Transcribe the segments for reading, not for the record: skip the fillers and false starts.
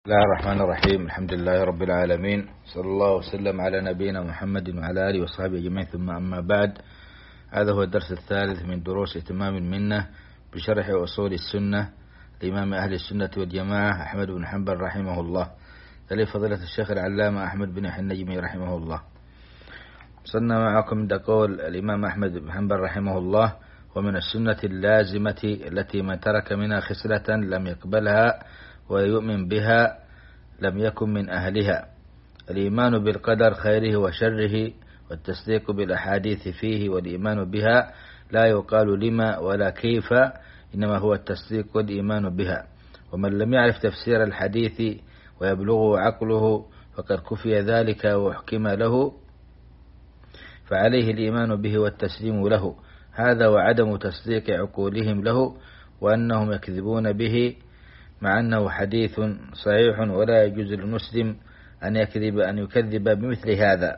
بسم الله الرحمن الرحيم. الحمد لله رب العالمين، صلى الله وسلم على نبينا محمد وعلى آله وصحبه أجمعين، ثم أما بعد. هذا هو الدرس الثالث من دروس إتمام المنة بشرح أصول السنة لإمام أهل السنة والجماعة أحمد بن حنبل رحمه الله، تلي فضيلة الشيخ العلامة أحمد بن النجمي رحمه الله. وصلنا معكم عند قول الإمام أحمد بن حنبل رحمه الله: ومن السنة اللازمة التي من ترك منها خصلة لم يقبلها ويؤمن بها لم يكن من أهلها الإيمان بالقدر خيره وشره والتصديق بالأحاديث فيه، والإيمان بها لا يقال لما ولا كيف، إنما هو التصديق والإيمان بها. ومن لم يعرف تفسير الحديث ويبلغه عقله فقد كفي ذلك وحكم له، فعليه الإيمان به والتسليم له، هذا وعدم تصديق عقولهم له، وأنهم يكذبون به مع أنه حديث صحيح، ولا يجوز للمسلم أن يكذب بمثل هذا،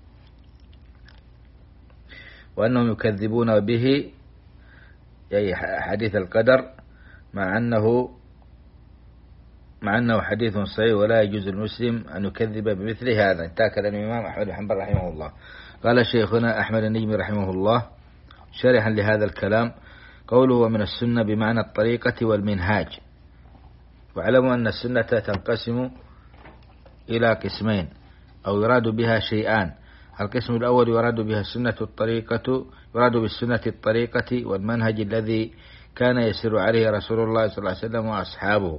وأنهم يكذبون به أي حديث القدر مع أنه حديث صحيح، ولا يجوز للمسلم أن يكذب بمثل هذا. انتهى كلام الإمام أحمد بن حنبل رحمه الله. قال شيخنا أحمد النجمي رحمه الله شرحا لهذا الكلام: قوله ومن السنة بمعنى الطريقة والمنهاج. واعلموا أن السنة تنقسم إلى قسمين، أو يراد بها شيئان. القسم الأول يراد بها يراد بالسنة الطريقة والمنهج الذي كان يسير عليه رسول الله صلى الله عليه وسلم وأصحابه،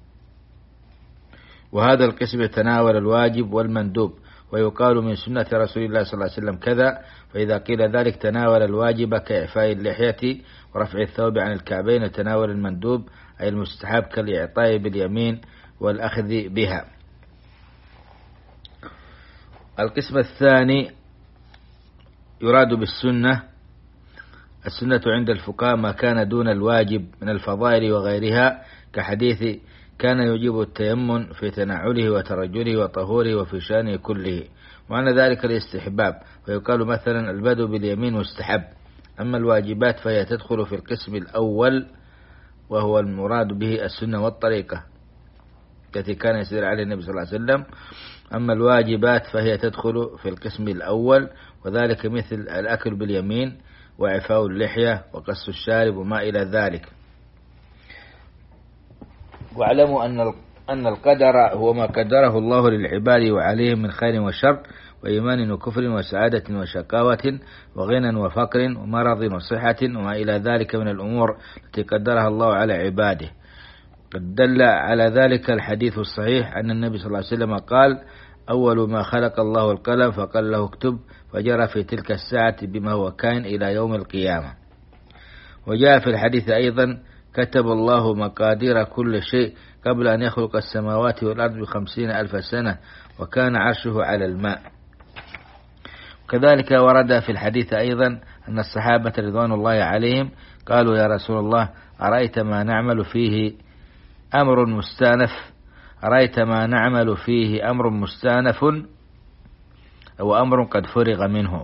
وهذا القسم يتناول الواجب والمندوب، ويقال من سنة رسول الله صلى الله عليه وسلم كذا، فإذا قيل ذلك تناول الواجب كإعفاء اللحية ورفع الثوب عن الكعبين، وتناول المندوب أي المستحب كالإعطاء باليمين والأخذ بها. القسم الثاني يراد بالسنة السنة عند الفقهاء ما كان دون الواجب من الفضائل وغيرها، كحديث كان يجيب التيمم في تنعله وترجله وطهوره وفي شأنه كله، وعن ذلك الاستحباب، ويقال مثلا البدء باليمين مستحب. أما الواجبات فهي تدخل في القسم الأول، وهو المراد به السنة والطريقة التي كان يسير عليه النبي صلى الله عليه وسلم. أما الواجبات فهي تدخل في القسم الأول، وذلك مثل الأكل باليمين وإعفاء اللحية وقص الشارب وما إلى ذلك. واعلموا أن القدر هو ما قدره الله للعباد وعليهم من خير وشر وإيمان وكفر وسعادة وشقاوة وغنى وفقر ومرض وصحة وما إلى ذلك من الأمور التي قدرها الله على عباده. قد دل على ذلك الحديث الصحيح أن النبي صلى الله عليه وسلم قال: أول ما خلق الله القلم فقال له اكتب، فجرى في تلك الساعة بما هو كائن إلى يوم القيامة. وجاء في الحديث أيضا: كتب الله مقادير كل شيء قبل أن يخلق السماوات والأرض ب50,000 سنة، وكان عرشه على الماء. كذلك ورد في الحديث أيضا أن الصحابة رضوان الله عليهم قالوا: يا رسول الله، أرأيت ما نعمل فيه أمر مستأنف أو أمر قد فرغ منه؟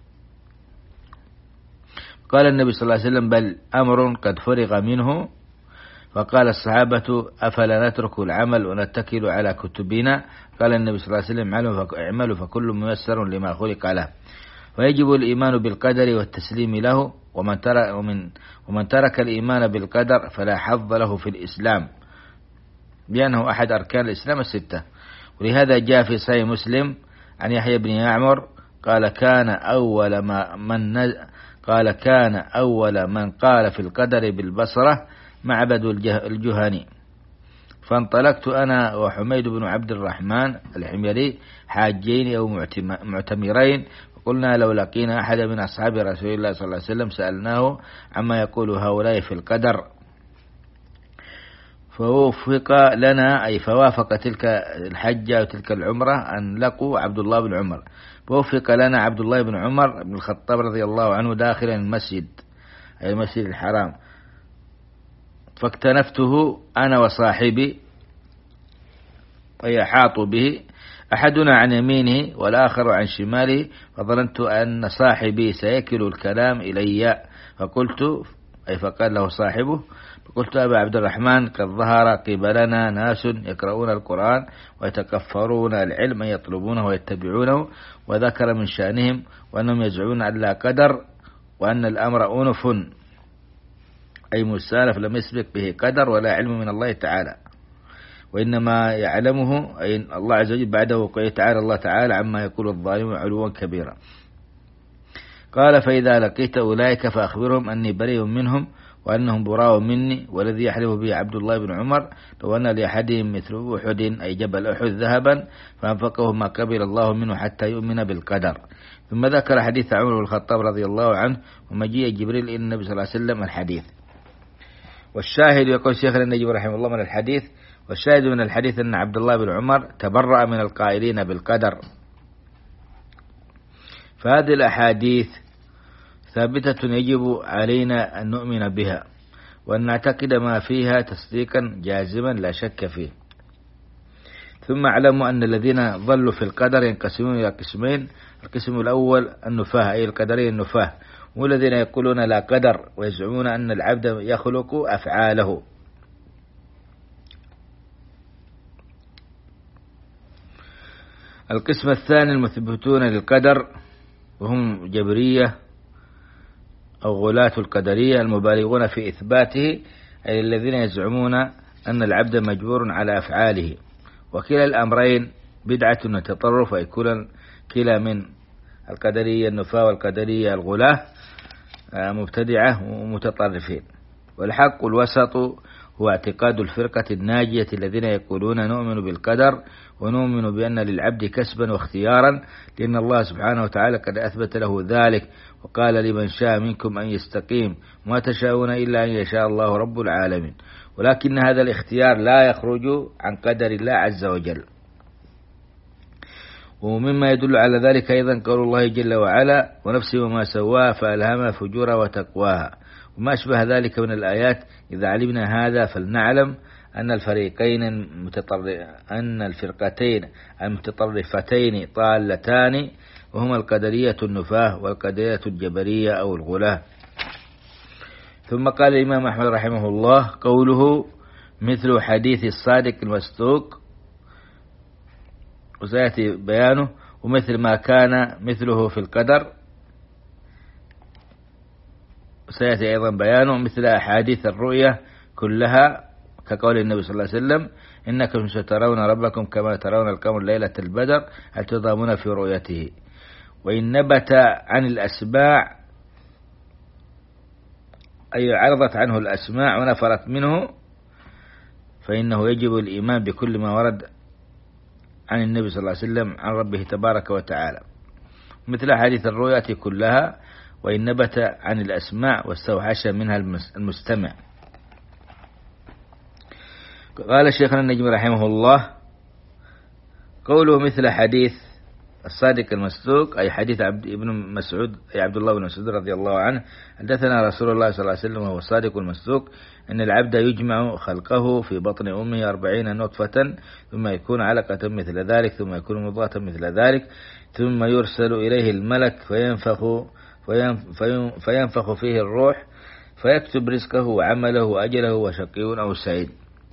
قال النبي صلى الله عليه وسلم: بل أمر قد فرغ منه. فقال الصحابة: أفلا نترك العمل ونتكل على كتبنا؟ قال النبي صلى الله عليه وسلم: اعملوا فكل ميسر لما خلق له. ويجب الإيمان بالقدر والتسليم له، ومن ترك الإيمان بالقدر فلا حظ له في الإسلام، لأنه أحد أركان الإسلام 6. ولهذا جاء في صحيح مسلم عن يحيى بن يعمر قال: كان أول من قال في القدر بالبصرة معبد الجهني، فانطلقت أنا وحميد بن عبد الرحمن الحميري حاجين أو معتمرين، وقلنا لو لقينا أحد من أصحاب رسول الله صلى الله عليه وسلم سألناه عما يقول هؤلاء في القدر، فوافق تلك الحجة وتلك العمرة أن لقوا عبد الله بن عمر، فوفق لنا عبد الله بن عمر بن الخطاب رضي الله عنه داخلا المسجد أي المسجد الحرام، فاكتنفته أنا وصاحبي ويحاط به، أحدنا عن يمينه والآخر عن شماله، فظننت أن صاحبي سيكل الكلام إلي، فقلت أي فقال له صاحبه: فقلت أبا عبد الرحمن قد ظهر قبلنا ناس يقرؤون القرآن ويتكفرون العلم يطلبونه ويتبعونه، وذكر من شأنهم وأنهم يزعمون أن لا قدر، وأن الأمر أنف أي مستأنف لم يسبق به قدر ولا علم من الله تعالى، وإنما يعلمه أي الله عز وجل بعد وقوعه تعالى الله تعالى عما يقول الظالم علوا كبيرا. قال: فإذا لقيت أولئك فأخبرهم أني بريء منهم وأنهم براء مني، والذي يحلف به عبد الله بن عمر لو أن لأحدهم مثل أحد أي جبل أحد ذهبا فأنفقه ما قبل الله منه حتى يؤمن بالقدر. ثم ذكر حديث عمر بن الخطاب رضي الله عنه ومجيء جبريل إلى النبي صلى الله عليه وسلم الحديث. والشاهد يقول شيخنا النجم رحمه الله من الحديث: والشاهد من الحديث أن عبد الله بن عمر تبرأ من القائلين بالقدر. فهذه الأحاديث ثابتة يجب علينا أن نؤمن بها وأن نعتقد ما فيها تصديقا جازما لا شك فيه. ثم اعلموا أن الذين ضلوا في القدر ينقسمون إلى قسمين: القسم الأول النفاة أي القدرية النفاة، والذين يقولون لا قدر ويزعمون أن العبد يخلق أفعاله. القسم الثاني المثبتون للقدر وهم جبرية أو غلاة القدرية المبالغون في إثباته، أي الذين يزعمون أن العبد مجبور على أفعاله. وكلا الأمرين بدعة وتطرف، أي كلا من القدرية النفاة والقدرية الغلاة مبتدعة ومتطرفين. والحق الوسط هو اعتقاد الفرقة الناجية الذين يقولون نؤمن بالقدر ونؤمن بأن للعبد كسبا واختيارا، لأن الله سبحانه وتعالى قد أثبت له ذلك، وقال: لمن شاء منكم أن يستقيم وما تشاءون إلا أن يشاء الله رب العالمين. ولكن هذا الاختيار لا يخرج عن قدر الله عز وجل. ومما يدل على ذلك أيضا قول الله جل وعلا: ونفس وما سواها فألهمها فجورها وتقواها، وما أشبه ذلك من الآيات. إذا علمنا هذا فلنعلم أن الفرقتين المتطرفتين طالتان، وهما القدرية النفاة والقدرية الجبرية أو الغلاة. ثم قال الإمام أحمد رحمه الله: قوله مثل حديث الصادق المصدوق وسيأتي بيانه، ومثل ما كان مثله في القدر وسيأتي أيضا بيانه، مثل أحاديث الرؤية كلها كقول النبي صلى الله عليه وسلم: إنكم سترون ربكم كما ترون القمر ليلة البدر هل تضامون في رؤيته. وإن نبت عن الأسماع أي عرضت عنه الأسماع ونفرت منه فإنه يجب الإيمان بكل ما ورد عن النبي صلى الله عليه وسلم عن ربه تبارك وتعالى، مثل حديث الرؤيا كلها. وإن نبت عن الأسماع واستوحش منها المستمع. قال شيخنا النجم رحمه الله: قوله مثل حديث الصادق المصدوق أي حديث ابن مسعود أي عبد الله بن مسعود رضي الله عنه: حدثنا رسول الله صلى الله عليه وسلم وهو الصادق المصدوق أن العبد يجمع خلقه في بطن أمه 40 نطفة ثم يكون علقة مثل ذلك ثم يكون مضغة مثل ذلك ثم يرسل إليه الملك فينفخ فيه الروح فيكتب رزقه وعمله وأجله وشقي أو سعيد.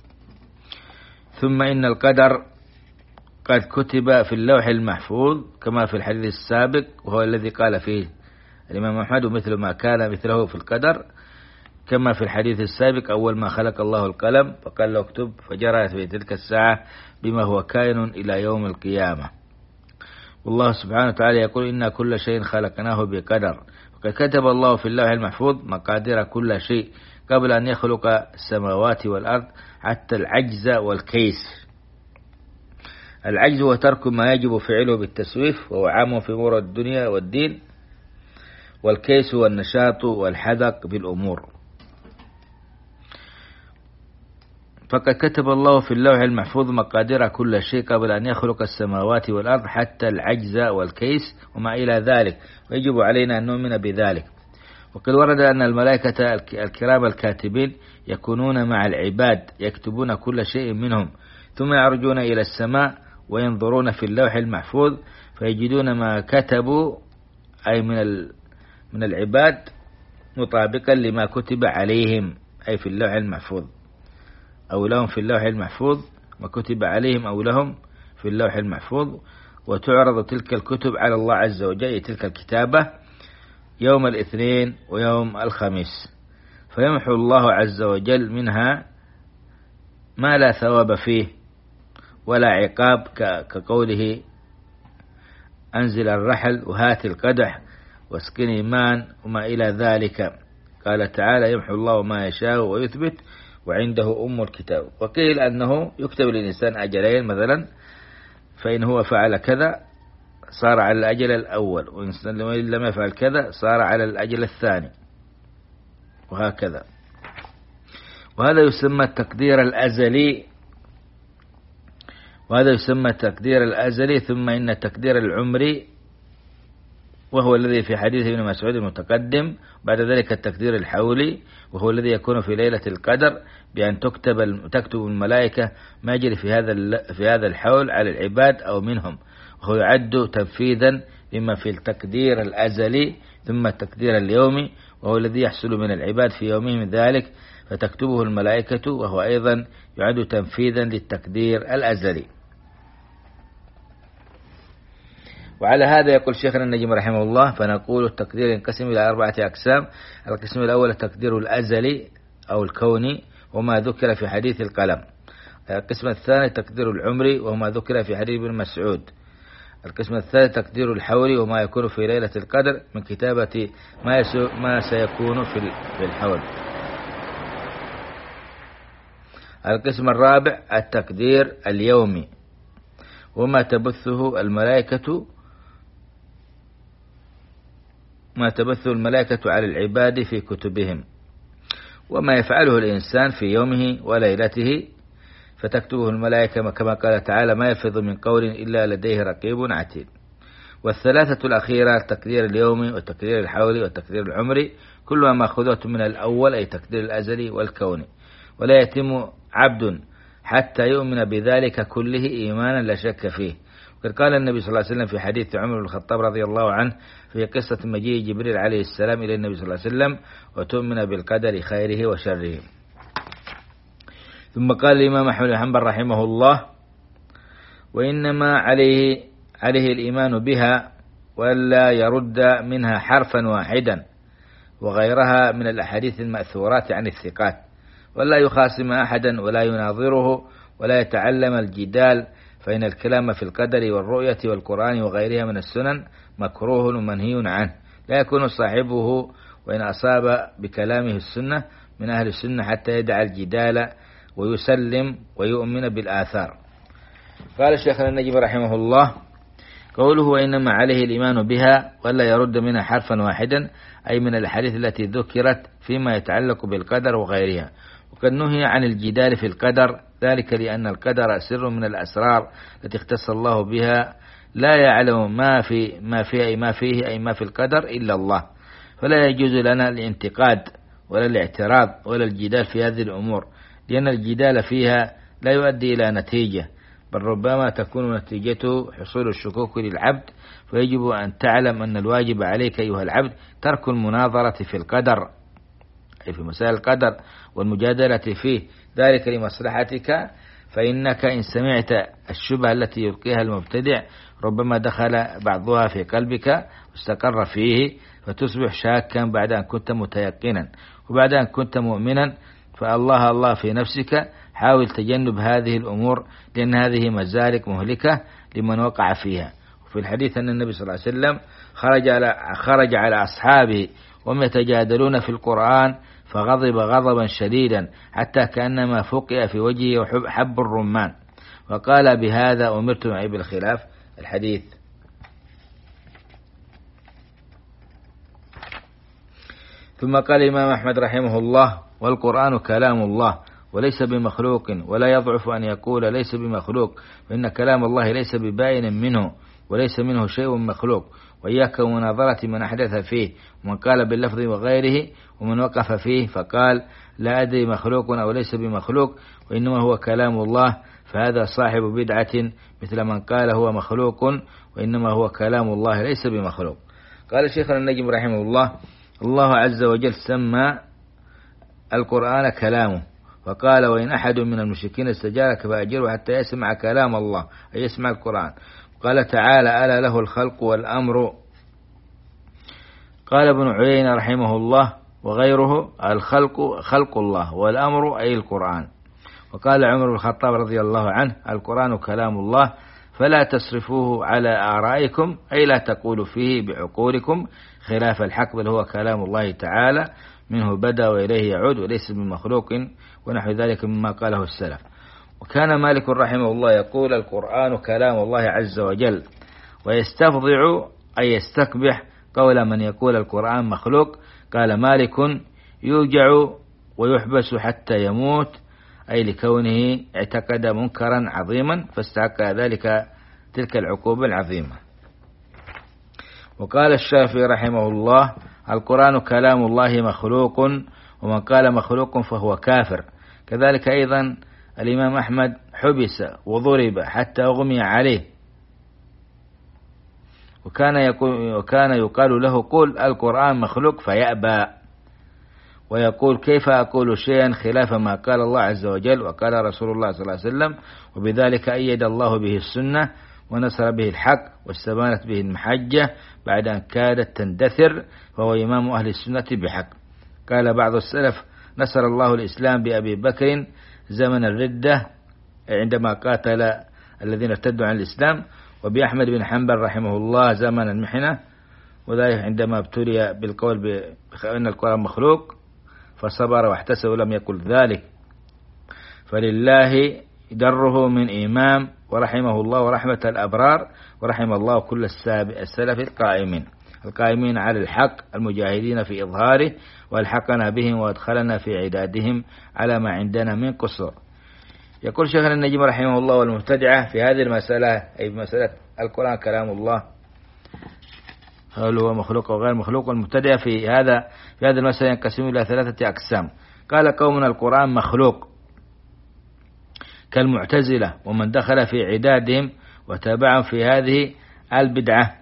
ثم إن القدر قد كتب في اللوح المحفوظ كما في الحديث السابق، وهو الذي قال فيه الإمام أحمد: مثل ما كان مثله في القدر، كما في الحديث السابق: أول ما خلق الله القلم فقال له اكتب، فجرت في تلك الساعة بما هو كائن إلى يوم القيامة. والله سبحانه وتعالى يقول: إنا كل شيء خلقناه بقدر. وقد كتب الله في اللوح المحفوظ مقادير كل شيء قبل أن يخلق السماوات والأرض حتى العجز والكيس. العجز هو ترك ما يجب فعله بالتسويف وهو عام في أمور الدنيا والدين، والكيس هو النشاط والحذق بالأمور. فقد كتب الله في اللوح المحفوظ مقادير كل شيء قبل أن يخلق السماوات والأرض حتى العجز والكيس وما إلى ذلك، ويجب علينا أن نؤمن بذلك. وقد ورد أن الملائكة الكرام الكاتبين يكونون مع العباد يكتبون كل شيء منهم، ثم يعرجون إلى السماء وينظرون في اللوح المحفوظ فيجدون ما كتبوا أي من العباد مطابقا لما كتب عليهم، أي في اللوح المحفوظ، أو لهم في اللوح المحفوظ، ما كتب عليهم أو لهم في اللوح المحفوظ. وتعرض تلك الكتب على الله عز وجل، تلك الكتابة، يوم الاثنين ويوم الخميس، فيمحو الله عز وجل منها ما لا ثواب فيه ولا عقاب، كقوله أنزل الرحل وهات القدح واسقني مان وما إلى ذلك. قال تعالى يمحو الله ما يشاء ويثبت وعنده أم الكتاب. وقيل أنه يكتب للإنسان أجلين مثلا، فإن هو فعل كذا صار على الأجل الأول، وإن لم يفعل كذا صار على الأجل الثاني، وهكذا. وهذا يسمى التقدير الأزلي، ثم إن التقدير العمري وهو الذي في حديث ابن مسعود المتقدم، بعد ذلك التقدير الحولي وهو الذي يكون في ليلة القدر، بأن تكتب الملائكة ما يجري في هذا الحول على العباد أو منهم، وهو يعد تنفيذا لما في التقدير الأزلي. ثم التقدير اليومي وهو الذي يحصل من العباد في يومهم ذلك، فتكتبه الملائكة، وهو أيضا يعد تنفيذا للتقدير الأزلي. وعلى هذا يقول شيخنا النجم رحمه الله: فنقول التقدير ينقسم إلى 4 أقسام. القسم الأول التقدير الأزلي أو الكوني، وما ذكر في حديث القلم. القسم الثاني التقدير العمري، وما ذكر في حديث ابن مسعود. القسم الثالث تقدير الحولي، وما يكون في ليلة القدر من كتابة ما سيكون في الحول. القسم الرابع التقدير اليومي، وما تبثه الملائكة على العباد في كتبهم، وما يفعله الإنسان في يومه وليلته، فتكتبه الملائكة كما قال تعالى: ما يلفظ من قول إلا لديه رقيب عتيد. والثلاثة الأخيرة التقدير اليومي والتقدير الحولي والتقدير العمري، كلها مأخوذة من الأول، أي التقدير الأزلي والكوني. ولا يتم عبد حتى يؤمن بذلك كله إيمانا لا شك فيه. وقد قال النبي صلى الله عليه وسلم في حديث عمر بن الخطاب رضي الله عنه في قصة مجيء جبريل عليه السلام إلى النبي صلى الله عليه وسلم: وتؤمن بالقدر خيره وشره. ثم قال الإمام أحمد بن حنبل رحمه الله: وإنما عليه الإيمان بها، ولا يرد منها حرفا واحدا، وغيرها من الأحاديث المأثورات عن الثقات، ولا يخاصم أحدا ولا يناظره ولا يتعلم الجدال، فإن الكلام في القدر والرؤية والقرآن وغيرها من السنن مكروه ومنهي عنه، لا يكون صاحبه وإن أصاب بكلامه السنة من أهل السنة حتى يدع الجدال ويسلم ويؤمن بالآثار. قال الشيخ النجم رحمه الله: قوله وإنما عليه الإيمان بها ولا يرد منها حرفا واحدا، أي من الحديث التي ذكرت فيما يتعلق بالقدر وغيرها. وقد نهي عن الجدال في القدر، ذلك لأن القدر سر من الأسرار التي اختص الله بها، لا يعلم ما فيه أي ما في القدر إلا الله، فلا يجوز لنا الانتقاد ولا الاعتراض ولا الجدال في هذه الأمور، لأن الجدال فيها لا يؤدي إلى نتيجة، بل ربما تكون نتيجته حصول الشكوك للعبد. فيجب أن تعلم أن الواجب عليك أيها العبد ترك المناظرة في القدر، أي في مسائل القدر والمجادلة فيه، ذلك لمصلحتك، فإنك إن سمعت الشبهة التي يلقيها المبتدع ربما دخل بعضها في قلبك واستقر فيه، فتصبح شاكا بعد أن كنت متيقنا، وبعد أن كنت مؤمنا. فالله في نفسك، حاول تجنب هذه الأمور، لأن هذه مزالق مهلكة لمن وقع فيها. وفي الحديث أن النبي صلى الله عليه وسلم خرج على أصحابه وهم يتجادلون في القرآن، فغضب غضبا شديدا حتى كأنما فقئ في وجهه حب الرمان، وقال: بهذا أمرت معي بالخلاف. الحديث. ثم قال الإمام أحمد رحمه الله: والقرآن كلام الله وليس بمخلوق، ولا يضعف أن يقول ليس بمخلوق، فإن كلام الله ليس ببائن منه، وليس منه شيء مخلوق. وإياك ومناظرة من أحدث فيه، ومن قال باللفظ وغيره، ومن وقف فيه فقال لا أدري مخلوق أو ليس بمخلوق، وإنما هو كلام الله، فهذا صاحب بدعة، مثل من قال هو مخلوق وإنما هو كلام الله ليس بمخلوق. قال الشيخ النجم رحمه الله: الله عز وجل سمى القرآن كلامه، وقال وإن أحد من المشركين استجارك فأجره حتى يسمع كلام الله، أي يسمع القرآن. قال تعالى ألا له الخلق والأمر. قال ابن عيينة رحمه الله وغيره الخلق خلق الله والأمر أي القرآن. وقال عمر بن الخطاب رضي الله عنه القرآن كلام الله فلا تصرفوه على آرائكم، أي لا تقولوا فيه بعقولكم خلاف الحق، بل هو كلام الله تعالى منه بدأ وإليه يعود وليس من مخلوق، ونحو ذلك مما قاله السلف. وكان مالك رحمه الله يقول القرآن كلام الله عز وجل، ويستفضع أي يستقبح قول من يقول القرآن مخلوق. قال مالك يوجع ويحبس حتى يموت، أي لكونه اعتقد منكرا عظيما فاستحق ذلك تلك العقوبة العظيمة. وقال الشافعي رحمه الله القرآن كلام الله مخلوق، ومن قال مخلوق فهو كافر. كذلك أيضا الإمام أحمد حبس وضرب حتى أغمي عليه، وكان يقال له قل القرآن مخلوق فيأبى، ويقول كيف أقول شيئا خلاف ما قال الله عز وجل وقال رسول الله صلى الله عليه وسلم. وبذلك أيد الله به السنة ونصر به الحق واستبانت به المحجة بعد أن كادت تندثر، فهو إمام أهل السنة بحق. قال بعض السلف نصر الله الإسلام بأبي بكر زمن الردة عندما قاتل الذين ارتدوا عن الإسلام، وبأحمد بن حنبل رحمه الله زمن المحنة، وذلك عندما ابتلي بالقول بأن القرآن مخلوق فصبر واحتسب ولم يقل ذلك. فلله دره من إمام، ورحمه الله ورحمة الأبرار، ورحم الله كل السلف القائمين على الحق المجاهدين في إظهاره، والحقنا بهم وادخلنا في عدادهم على ما عندنا من قصور. يقول شيخنا النجم رحمه الله والمبتدعة في هذه المسألة، أي مسألة القرآن كلام الله هل هو مخلوق أو غير مخلوق، والمبتدعة في هذه المسألة ينقسم إلى 3 أقسام. قال قوم القرآن مخلوق كالمعتزلة ومن دخل في عدادهم وتابعهم في هذه البدعة.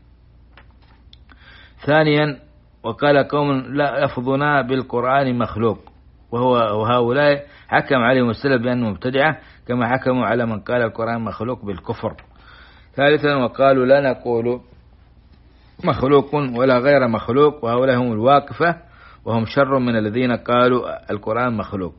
ثانيا وقال قوم لا لفظنا بالقرآن مخلوق، وهؤلاء حكم عليهم السلف بأنهم مبتدعة كما حكموا على من قال القرآن مخلوق بالكفر. ثالثا وقالوا لا نقول مخلوق ولا غير مخلوق، وهؤلاء هم الواقفة وهم شر من الذين قالوا القرآن مخلوق.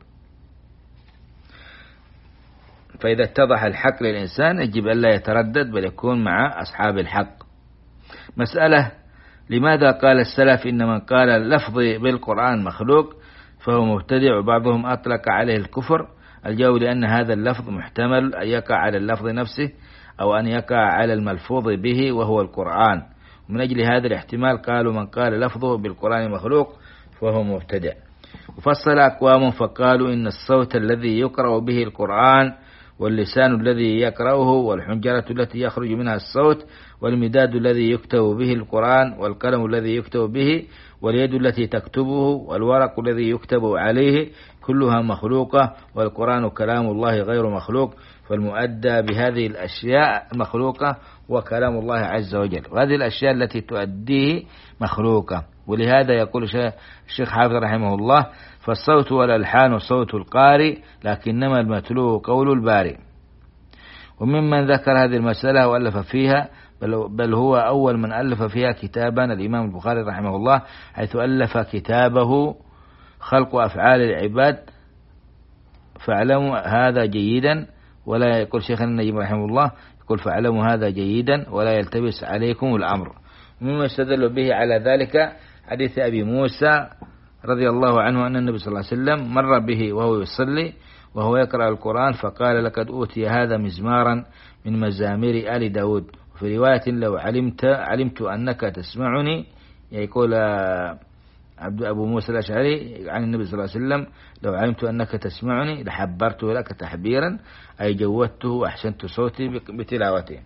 فإذا اتضح الحق للإنسان يجب ألا يتردد بل يكون مع أصحاب الحق. مسألة لماذا قال السلف إن من قال اللفظ بالقرآن مخلوق فهو مبتدع وبعضهم أطلق عليه الكفر؟ الجواب لأن هذا اللفظ محتمل أن يقع على اللفظ نفسه أو أن يقع على الملفوظ به وهو القرآن، ومن أجل هذا الاحتمال قالوا من قال لفظه بالقرآن مخلوق فهو مبتدع. وفصل أقوام فقالوا إن الصوت الذي يقرأ به القرآن واللسان الذي يقرأه والحنجرة التي يخرج منها الصوت والمداد الذي يكتب به القرآن والقلم الذي يكتب به واليد التي تكتبه والورق الذي يكتب عليه كلها مخلوقة، والقرآن كلام الله غير مخلوق، فالمؤدى بهذه الأشياء مخلوقة وكلام الله عز وجل، وهذه الأشياء التي تؤديه مخلوقة. ولهذا يقول الشيخ حافظ رحمه الله فالصوت والألحان صوت القارئ لكنما المتلو قول البارئ. وممن ذكر هذه المسألة وألف فيها بل هو أول من ألف فيها كتابا الإمام البخاري رحمه الله، حيث ألف كتابه خلق أفعال العباد. فاعلموا هذا جيدا، ولا يقول شيخنا النجم رحمه الله يقول فاعلموا هذا جيدا ولا يلتبس عليكم الأمر. ومما استدل به على ذلك حديث أبي موسى رضي الله عنه أن النبي صلى الله عليه وسلم مر به وهو يصلي وهو يقرأ القرآن فقال لقد أوتي هذا مزمارا من مزامير آل داود. وفي رواية لو علمت أنك تسمعني، يقول أبو موسى الأشعري عن النبي صلى الله عليه وسلم لو علمت أنك تسمعني لحبرته لك تحبيرا، أي جودته وأحسنت صوتي بتلاوته.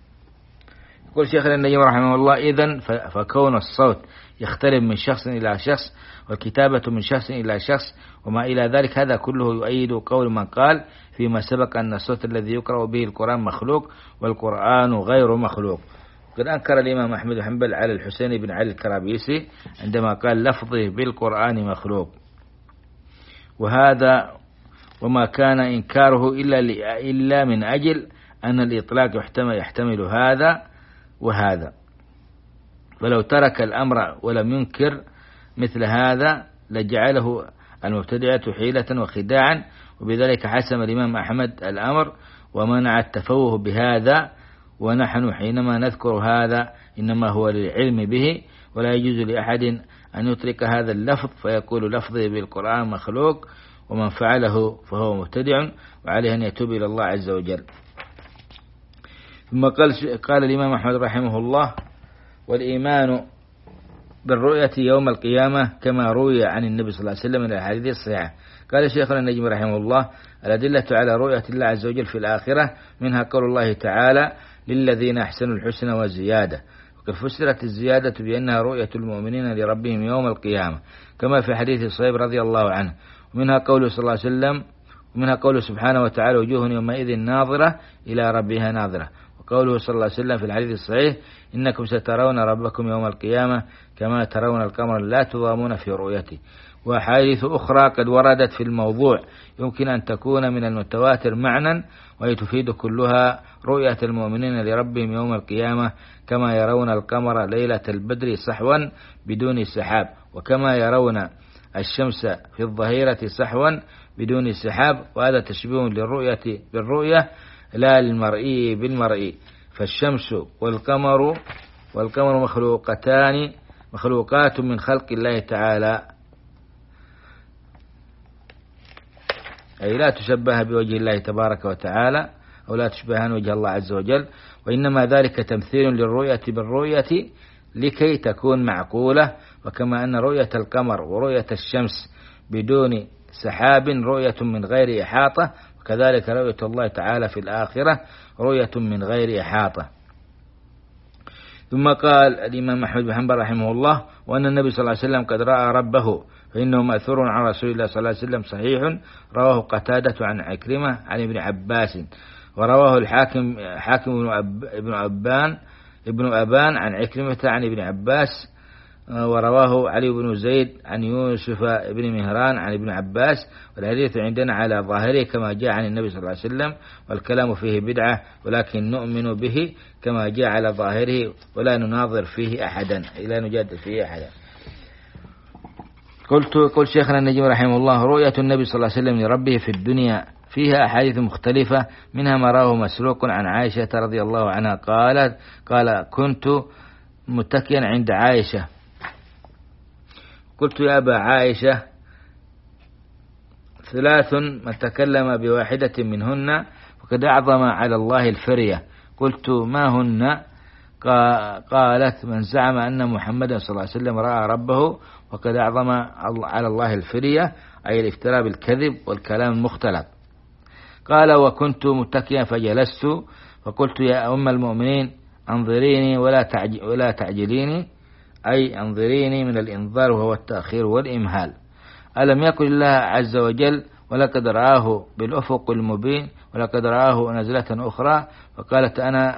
يقول شيخنا النجم رحمه الله إذن فكون الصوت يختلف من شخص إلى شخص والكتابة من شخص إلى شخص وما إلى ذلك، هذا كله يؤيد قول من قال فيما سبق أن الصوت الذي يقرأ به القرآن مخلوق والقرآن غير مخلوق. وقد أنكر الإمام أحمد بن حنبل على الحسين بن علي الكرابيسي عندما قال لفظه بالقرآن مخلوق، وهذا وما كان إنكاره إلا من أجل أن الإطلاق يحتمل هذا وهذا، فلو ترك الأمر ولم ينكر مثل هذا لجعله المبتدعة حيلة وخداعا، وبذلك حسم الإمام أحمد الأمر ومنع التفوه بهذا. ونحن حينما نذكر هذا إنما هو للعلم به، ولا يجوز لأحد أن يطلق هذا اللفظ فيقول لفظه بالقرآن مخلوق، ومن فعله فهو مبتدع وعليه أن يتوب إلى الله عز وجل. ثم قال الإمام أحمد رحمه الله: والإيمان بالرؤية يوم القيامة كما روي عن النبي صلى الله عليه وسلم من الحديث الصحيح. قال شيخنا النجم رحمه الله: الأدلة على رؤية الله عز وجل في الآخرة منها قول الله تعالى: للذين أحسنوا الحسنى وزيادة، وقد فسرت الزيادة بأنها رؤية المؤمنين لربهم يوم القيامة كما في حديث صهيب رضي الله عنه. ومنها قوله صلى الله عليه وسلم، ومنها قوله سبحانه وتعالى: وجوه يومئذ ناظرة إلى ربها ناظرة. وقوله صلى الله عليه وسلم في الحديث الصحيح: إنكم سترون ربكم يوم القيامة كما ترون القمر لا تضامون في رؤيته. وأحاديث أخرى قد وردت في الموضوع يمكن أن تكون من المتواتر معنى، وهي تفيد كلها رؤية المؤمنين لربهم يوم القيامة كما يرون القمر ليلة البدر صحوا بدون سحاب، وكما يرون الشمس في الظهيرة صحوا بدون سحاب. وهذا تشبيه للرؤية بالرؤية لا للمرئي بالمرئي، فالشمس والقمر مخلوقات من خلق الله تعالى، أي لا تشبه بوجه الله تبارك وتعالى، أو لا تشبهان وجه الله عز وجل، وإنما ذلك تمثيل للرؤية بالرؤية لكي تكون معقولة. وكما أن رؤية القمر ورؤية الشمس بدون سحاب رؤية من غير إحاطة، وكذلك رؤية الله تعالى في الآخرة رؤية من غير إحاطة. ثم قال الإمام أحمد بن حنبل رحمه الله: وأن النبي صلى الله عليه وسلم قد رأى ربه، فإنه مأثور عن رسول الله صلى الله عليه وسلم صحيح، رواه قتادة عن عكرمة عن ابن عباس، ورواه الحاكم ابن أبان عن عكرمة عن ابن عباس، ورواه علي بن زيد عن يوسف بن مهران عن ابن عباس. والحديث عندنا على ظاهره كما جاء عن النبي صلى الله عليه وسلم، والكلام فيه بدعة، ولكن نؤمن به كما جاء على ظاهره ولا نناظر فيه أحدا، لا نجادل فيه أحدا. قل شيخنا النجم رحمه الله: رؤية النبي صلى الله عليه وسلم لربه في الدنيا فيها أحاديث مختلفة، منها ما رواه مسروق عن عائشة رضي الله عنها قال كنت متكئا عند عائشة، قلت: يا أبا عائشة، 3 من تكلم بواحدة منهن وقد أعظم على الله الفرية. قلت: ما هن؟ قالت: من زعم أن محمدا صلى الله عليه وسلم رأى ربه وقد أعظم على الله الفرية، أي الافتراء بالكذب والكلام المختلط. قال: وكنت متكئا فجلست فقلت: يا أم المؤمنين، أنظريني ولا تعجليني، أي أنظريني من الإنظار وهو التأخير والإمهال. ألم يقل الله عز وجل: ولقد رآه بالأفق المبين، ولقد رآه نزلة أخرى. فقالت: أنا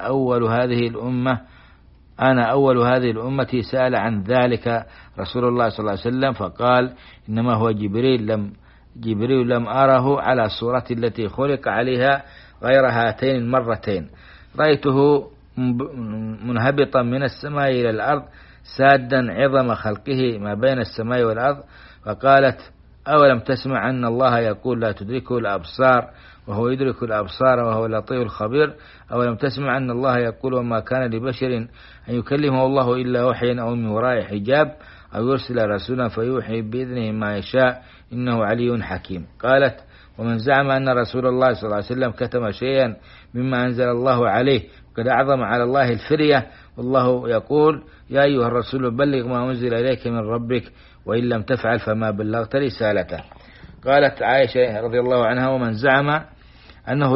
أول هذه الأمة سأل عن ذلك رسول الله صلى الله عليه وسلم، فقال: إنما هو جبريل لم أره على صورة التي خلق عليها غير هاتين المرتين، رأيته منهبطا من السماء إلى الأرض سادا عظم خلقه ما بين السماء والأرض. فقالت: أولم تسمع أن الله يقول: لا تدركه الأبصار وهو يدرك الأبصار وهو اللطيف الخبير؟ أولم تسمع أن الله يقول: وما كان لبشر أن يكلمه الله إلا وحيا أو من وراء حجاب أو يرسل رسولا فيوحي بإذنه ما يشاء إنه علي حكيم. قالت: ومن زعم أن رسول الله صلى الله عليه وسلم كتم شيئا مما أنزل الله عليه قد أعظم على الله الفرية، والله يقول: يا أيها الرسول بلغ ما أنزل إليك من ربك وإن لم تفعل فما بلغت رسالته. قالت عائشة رضي الله عنها: ومن زعم أنه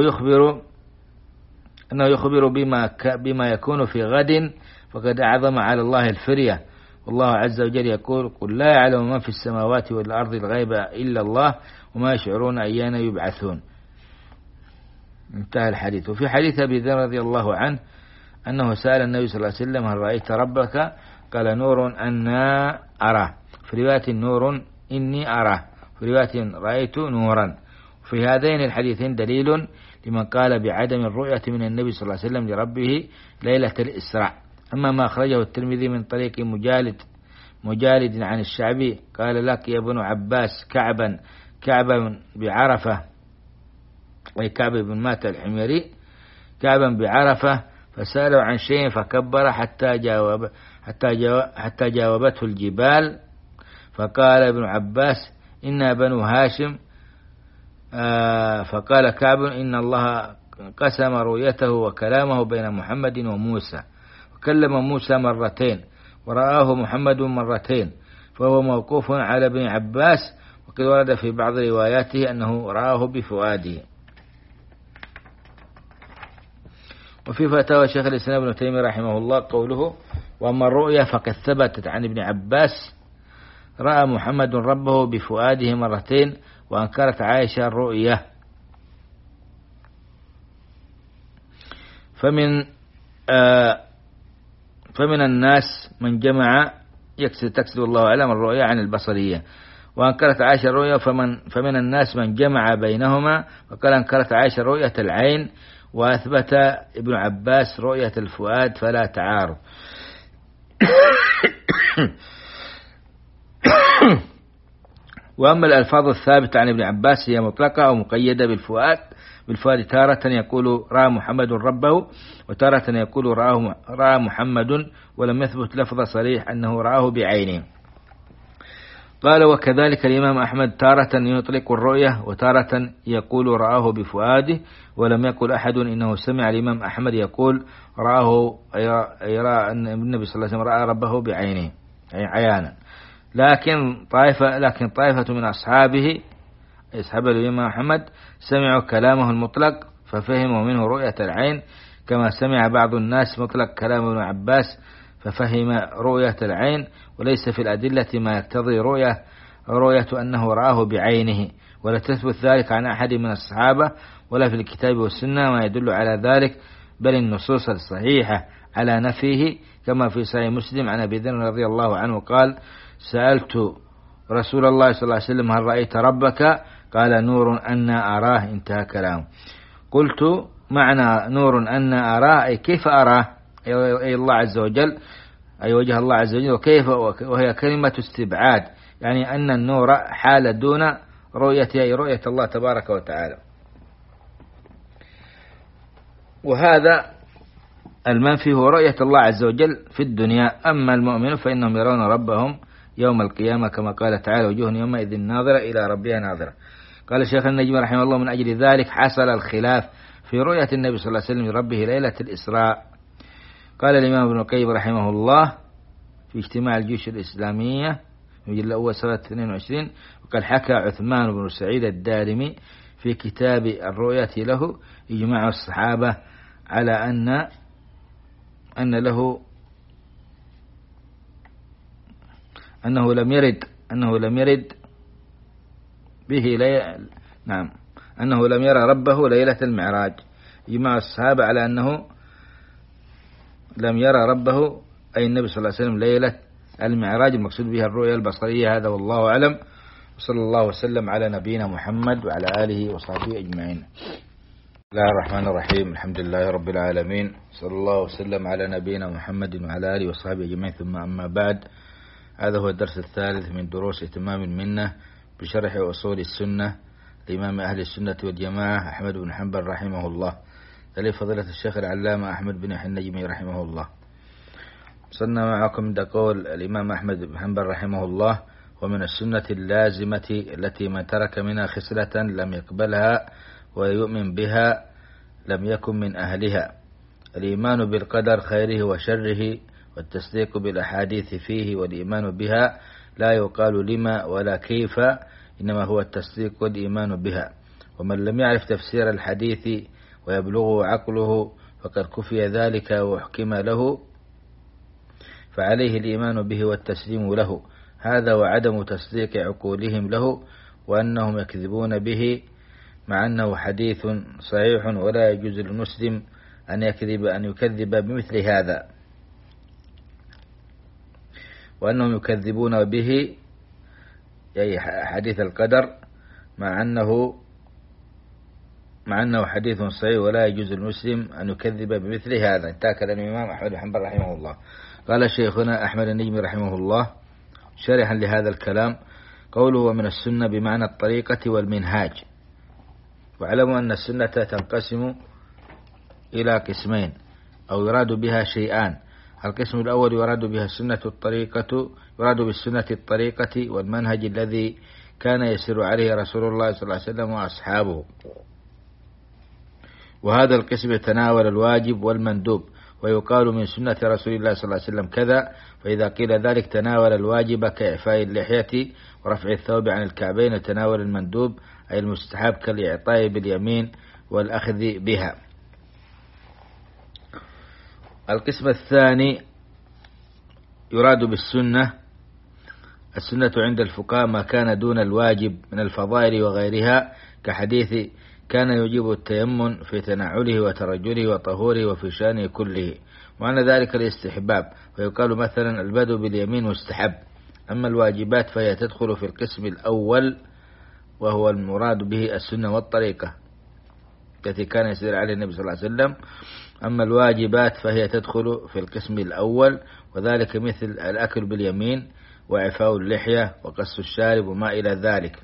يخبر بما يكون في غد فقد أعظم على الله الفرية، والله عز وجل يقول: قل لا يعلم من في السماوات والأرض الغيب إلا الله وما يشعرون أيان يبعثون. انتهى الحديث. وفي حديث أبي ذر رضي الله عنه أنه سأل النبي صلى الله عليه وسلم هل رأيت ربك؟ قال نور أنا أراه، في رواية نور إني أراه، في رواية رأيت نورا. في هذين الحديثين دليل لمن قال بعدم الرؤية من النبي صلى الله عليه وسلم لربه ليلة الإسراء. أما ما أخرجه الترمذي من طريق مجالد عن الشعبي قال لك يا ابن عباس كعبا بعرفة، أي كعب بن مات الحميري، كعبا بعرفة، فسأله عن شيء فكبر حتى جاوبته الجبال، فقال ابن عباس إنا بنو هاشم، فقال كعب إن الله قسم رؤيته وكلامه بين محمد وموسى، وكلم موسى مرتين ورآه محمد مرتين، فهو موقوف على ابن عباس، وقد ورد في بعض رواياته أنه رآه بفؤاده. وفي فتاوى شيخ الإسلام ابن تيمية رحمه الله قوله وأما الرؤيا فقد ثبتت عن ابن عباس رأى محمد ربه بفؤاده مرتين، وأنكرت عائشة الرؤيا. فمن الناس من جمع تكسب الله أعلم الرؤيا عن البصرية، وأنكرت عائشة الرؤيا. فمن الناس من جمع بينهما وقال أنكرت عائشة رؤية العين، وأثبت ابن عباس رؤية الفؤاد، فلا تعارض. وأما الألفاظ الثابتة عن ابن عباس هي مطلقة أو مقيدة بالفؤاد تارة يقول رأى محمد ربه، وتارة يقول رأى محمد، ولم يثبت لفظ صريح أنه رآه بعينه. قال وكذلك الإمام أحمد تارة يطلق الرؤية، وتارة يقول رآه بفؤاده، ولم يقل أحد إنه سمع الإمام أحمد يقول رآه، يرى أن النبي صلى الله عليه وسلم رأى ربه بعينه عيانا. لكن طائفة من أصحابه أصحاب الإمام أحمد سمعوا كلامه المطلق ففهموا منه رؤية العين، كما سمع بعض الناس مطلق كلام ابن عباس ففهم رؤية العين، وليس في الأدلة ما يقتضي رؤية أنه رآه بعينه، ولا تثبت ذلك عن أحد من الصحابة ولا في الكتاب والسنة ما يدل على ذلك، بل النصوص الصحيحة على نفيه، كما في صحيح مسلم عن أبي ذر رضي الله عنه قال سألت رسول الله صلى الله عليه وسلم هل رأيت ربك؟ قال نور أنا أراه، انتهى كلامه. قلت معنى نور أنا أراه أي كيف أراه، أي الله عز وجل، أي وجه الله عز وجل، وكيف، وهي كلمة استبعاد، يعني أن النور حال دون رؤيته، أي رؤية الله تبارك وتعالى. وهذا المنفي هو رؤية الله عز وجل في الدنيا. أما المؤمن فإنهم يرون ربهم يوم القيامة، كما قال تعالى وجوه يومئذ ناظرة إلى ربها ناظرة. قال الشيخ النجمي رحمه الله من أجل ذلك حصل الخلاف في رؤية النبي صلى الله عليه وسلم لربه ليلة الإسراء. قال الإمام ابن القيم رحمه الله في اجتماع الجيوش الإسلامية المجلد الأول صفحة 22، وقد حكى عثمان بن سعيد الدارمي في كتاب الرؤية له إجماع الصحابة على أنه لم يرد به أنه لم يرى ربه ليلة المعراج. إجماع الصحابة على أنه لم يرى ربه أي النبي صلى الله عليه وسلم ليلة المعراج، المقصود بها الرؤيا البصرية. هذا والله أعلم، وصلى الله وسلم على نبينا محمد وعلى آله وصحبه أجمعين. بسم الله الرحمن الرحيم، الحمد لله رب العالمين، صلى الله وسلم على نبينا محمد وعلى آله وصحبه أجمعين، ثم أما بعد. هذا هو الدرس الثالث من دروس إتمام المنة بشرح أصول السنة لإمام أهل السنة والجماعة أحمد بن حنبل رحمه الله، تلي فضيلة الشيخ العلامة أحمد بن النجمي رحمه الله. وصلنا معكم عند قول الإمام أحمد بن حنبل رحمه الله ومن السنة اللازمة التي من ترك منها خصلة لم يقبلها ويؤمن بها لم يكن من أهلها الإيمان بالقدر خيره وشره، والتصديق بالأحاديث فيه والإيمان بها، لا يقال لما ولا كيف، إنما هو التصديق والإيمان بها. ومن لم يعرف تفسير الحديث ويبلغه عقله فقد كفي ذلك وحكم له، فعليه الإيمان به والتسليم له، هذا وعدم تصديق عقولهم له، وأنهم يكذبون به مع أنه حديث صحيح، ولا يجوز للمسلم أن يكذب بمثل هذا، وأنهم يكذبون به أي حديث القدر مع أنه حديث صحيح، ولا يجوز المسلم أن يكذب بمثل هذا. انتهى كلام الإمام أحمد بن حنبل رحمه الله. قال شيخنا أحمد النجمي رحمه الله شارحا لهذا الكلام: قوله ومن السنة بمعنى الطريقة والمنهاج. واعلموا أن السنة تنقسم إلى قسمين أو يراد بها شيئان. القسم الأول يراد بالسنة الطريقة والمنهج الذي كان يسير عليه رسول الله صلى الله عليه وسلم وأصحابه، وهذا القسم يتناول الواجب والمندوب، ويقال من سنة رسول الله صلى الله عليه وسلم كذا، فإذا قيل ذلك تناول الواجب كإعفاء اللحية ورفع الثوب عن الكعبين، وتناول المندوب أي المستحب كالإعطاء باليمين والأخذ بها. القسم الثاني يراد بالسنة السنة عند الفقهاء ما كان دون الواجب من الفضائل وغيرها، كحديث كان يجيب التيمم في تنعله وترجله وطهوره وفي شانه كله، وعن ذلك الاستحباب، ويقال مثلا البدء باليمين مستحب. أما الواجبات فهي تدخل في القسم الأول، وهو المراد به السنة والطريقة التي كان يسير عليه النبي صلى الله عليه وسلم. أما الواجبات فهي تدخل في القسم الأول، وذلك مثل الأكل باليمين وإعفاء اللحية وقص الشارب وما إلى ذلك.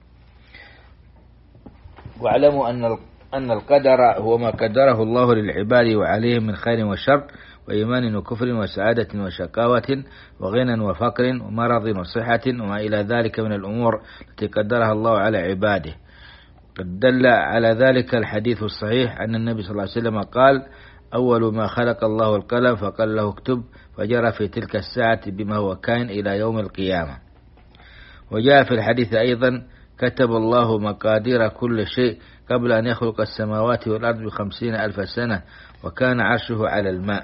واعلموا أن القدر هو ما قدره الله للعباد وعليهم من خير وشر وإيمان وكفر وسعادة وشقاوة وغنى وفقر ومرض وصحة وما إلى ذلك من الأمور التي قدرها الله على عباده. قد دل على ذلك الحديث الصحيح أن النبي صلى الله عليه وسلم قال: أول ما خلق الله القلم فقال له اكتب، فجرى في تلك الساعة بما هو كائن إلى يوم القيامة. وجاء في الحديث أيضا: كتب الله مقادير كل شيء قبل أن يخلق السماوات والأرض ب50,000 سنة، وكان عرشه على الماء.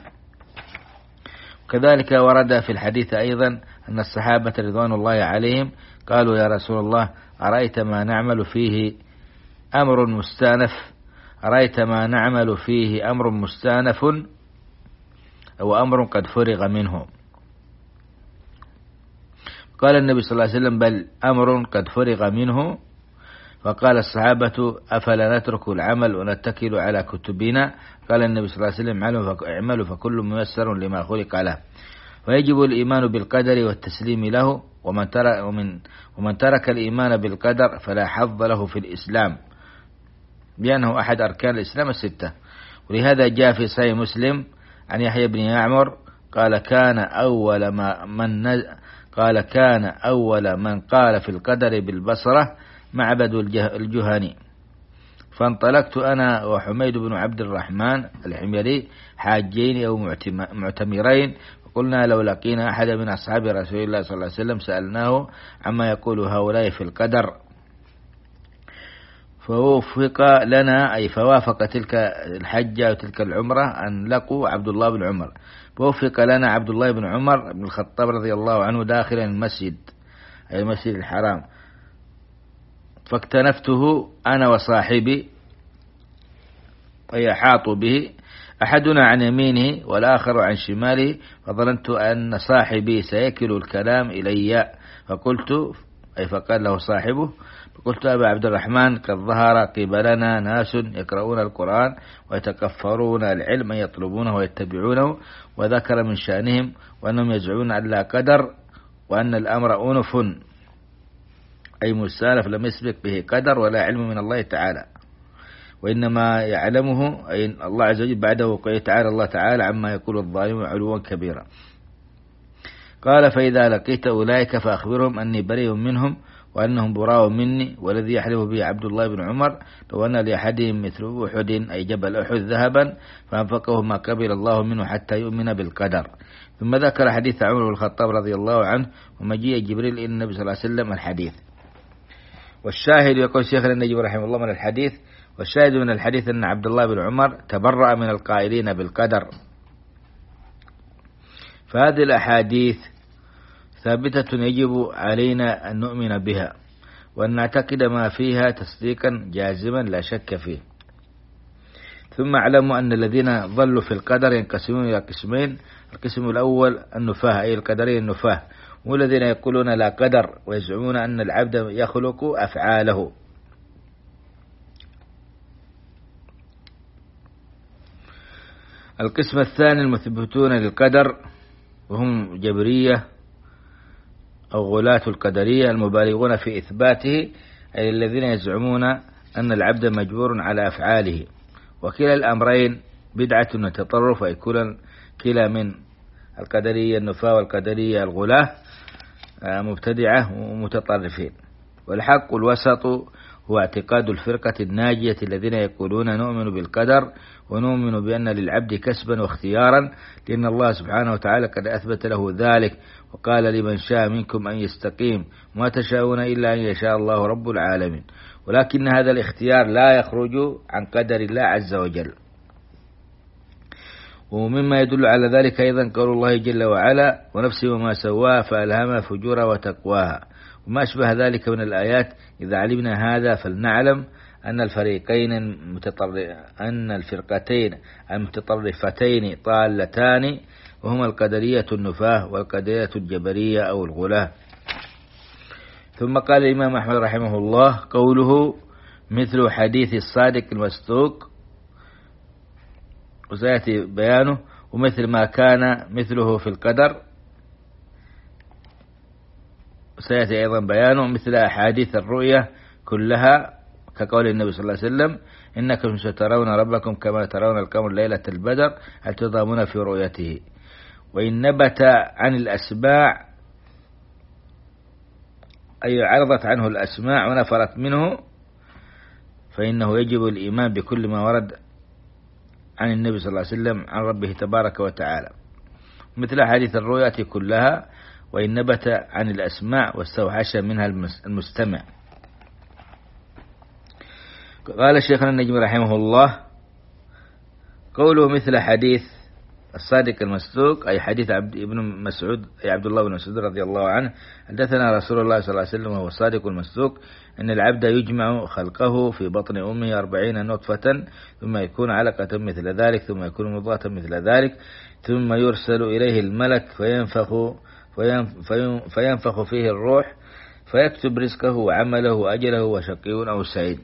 كذلك ورد في الحديث أيضا أن الصحابة رضوان الله عليهم قالوا: يا رسول الله، أرأيت ما نعمل فيه أمر مستأنف أو أمر قد فرغ منه؟ قال النبي صلى الله عليه وسلم: بل أمر قد فرغ منه. فقال الصحابة: أفلا نترك العمل ونتكل على كتبنا؟ قال النبي صلى الله عليه وسلم: اعملوا فكل ميسر لما خلق له. ويجب الإيمان بالقدر والتسليم له، ومن ترك الإيمان بالقدر فلا حظ له في الإسلام، لأنه أحد أركان الإسلام 6. ولهذا جاء في صحيح مسلم عن يحيى بن يعمر قال: كان أول من قال في القدر بالبصرة معبد الجهني، فانطلقت أنا وحميد بن عبد الرحمن الحميري حاجين أو معتمرين، وقلنا لو لقينا أحد من أصحاب رسول الله صلى الله عليه وسلم سألناه عما يقول هؤلاء في القدر، فوافق لنا أي فوافق تلك الحجة وتلك العمرة أن لقوا عبد الله بن عمر. فوفق لنا عبد الله بن عمر بن الخطاب رضي الله عنه داخل المسجد أي المسجد الحرام، فاكتنفته أنا وصاحبي ويحاط به، أحدنا عن يمينه والآخر عن شماله، فظننت أن صاحبي سيكل الكلام إلي، فقال له صاحبه: فقلت: أبا عبد الرحمن، قد ظهر قبلنا ناس يقرؤون القرآن ويتكفرون العلم يطلبونه ويتبعونه، وذكر من شأنهم وأنهم يزعمون أن لا قدر، وأن الأمر أنف أي مستأنف لم يسبق به قدر ولا علم من الله تعالى، وإنما يعلمه أي الله عز وجل بعد وقوعه تعالى الله تعالى عما يقول الظالم علوا كبيرا. قال: فإذا لقيت أولئك فأخبرهم أني بريء منهم وأنهم براء مني، والذي يحلف به عبد الله بن عمر لو أن لأحدهم مثل أحد أي جبل أحد ذهبا فأنفقه ما قبل الله منه حتى يؤمن بالقدر. ثم ذكر حديث عمر بن الخطاب رضي الله عنه ومجيء جبريل إلى النبي صلى الله عليه وسلم الحديث. والشاهد يقول شيخنا النجم رحمه الله من الحديث: والشاهد من الحديث أن عبد الله بن عمر تبرأ من القائلين بالقدر. فهذه الأحاديث ثابتة يجب علينا أن نؤمن بها وأن نعتقد ما فيها تصديقا جازما لا شك فيه. ثم اعلموا أن الذين ضلوا في القدر ينقسمون إلى قسمين. القسم الأول النفاة، أي القدرية النفاة، والذين يقولون لا قدر ويزعمون أن العبد يخلق أفعاله. القسم الثاني المثبتون للقدر، وهم جبرية أو غلاة القدرية المبالغون في إثباته، أي الذين يزعمون أن العبد مجبور على أفعاله. وكلا الأمرين بدعة وتطرف، أي كلا من القدرية النفاة والقدرية الغلاة مبتدعة ومتطرفين. والحق الوسط هو اعتقاد الفرقة الناجية الذين يقولون نؤمن بالقدر ونؤمن بأن للعبد كسبا واختيارا، لأن الله سبحانه وتعالى قد أثبت له ذلك، وقال لمن شاء منكم أن يستقيم وما تشاءون إلا أن يشاء الله رب العالمين. ولكن هذا الاختيار لا يخرج عن قدر الله عز وجل. ومما يدل على ذلك أيضا قول الله جل وعلا: ونفس وما سواها فألهمها فجورها وتقواها، وما أشبه ذلك من الآيات. إذا علمنا هذا فلنعلم أن الفرقتين المتطرفتين طالتان، وهما القدرية النفاة والقدرية الجبرية أو الغلاة. ثم قال الإمام أحمد رحمه الله: قوله مثل حديث الصادق المصدوق، وسيأتي بيانه، ومثل ما كان مثله في القدر، وسيأتي أيضا بيانه، مثل أحاديث الرؤية كلها، كقول النبي صلى الله عليه وسلم: إنكم سترون ربكم كما ترون القمر ليلة البدر هل تضامون في رؤيته. وإن نبت عن الأسماع، أي عرضت عنه الأسماع ونفرت منه، فإنه يجب الإيمان بكل ما ورد عن النبي صلى الله عليه وسلم عن ربه تبارك وتعالى، مثل حديث الرؤيا كلها. وإن نبت عن الأسماع واستوحش منها المستمع. قال شيخنا النجم رحمه الله: قوله مثل حديث الصادق المصدوق، أي حديث عبد الله بن مسعود رضي الله عنه: حدثنا رسول الله صلى الله عليه وسلم وهو الصادق المصدوق أن العبد يجمع خلقه في بطن أمه 40 نطفة، ثم يكون علقة مثل ذلك، ثم يكون مضغة مثل ذلك، ثم يرسل إليه الملك فينفخ فيه الروح، فيكتب رزقه وعمله وأجله وشقي أو سعيد.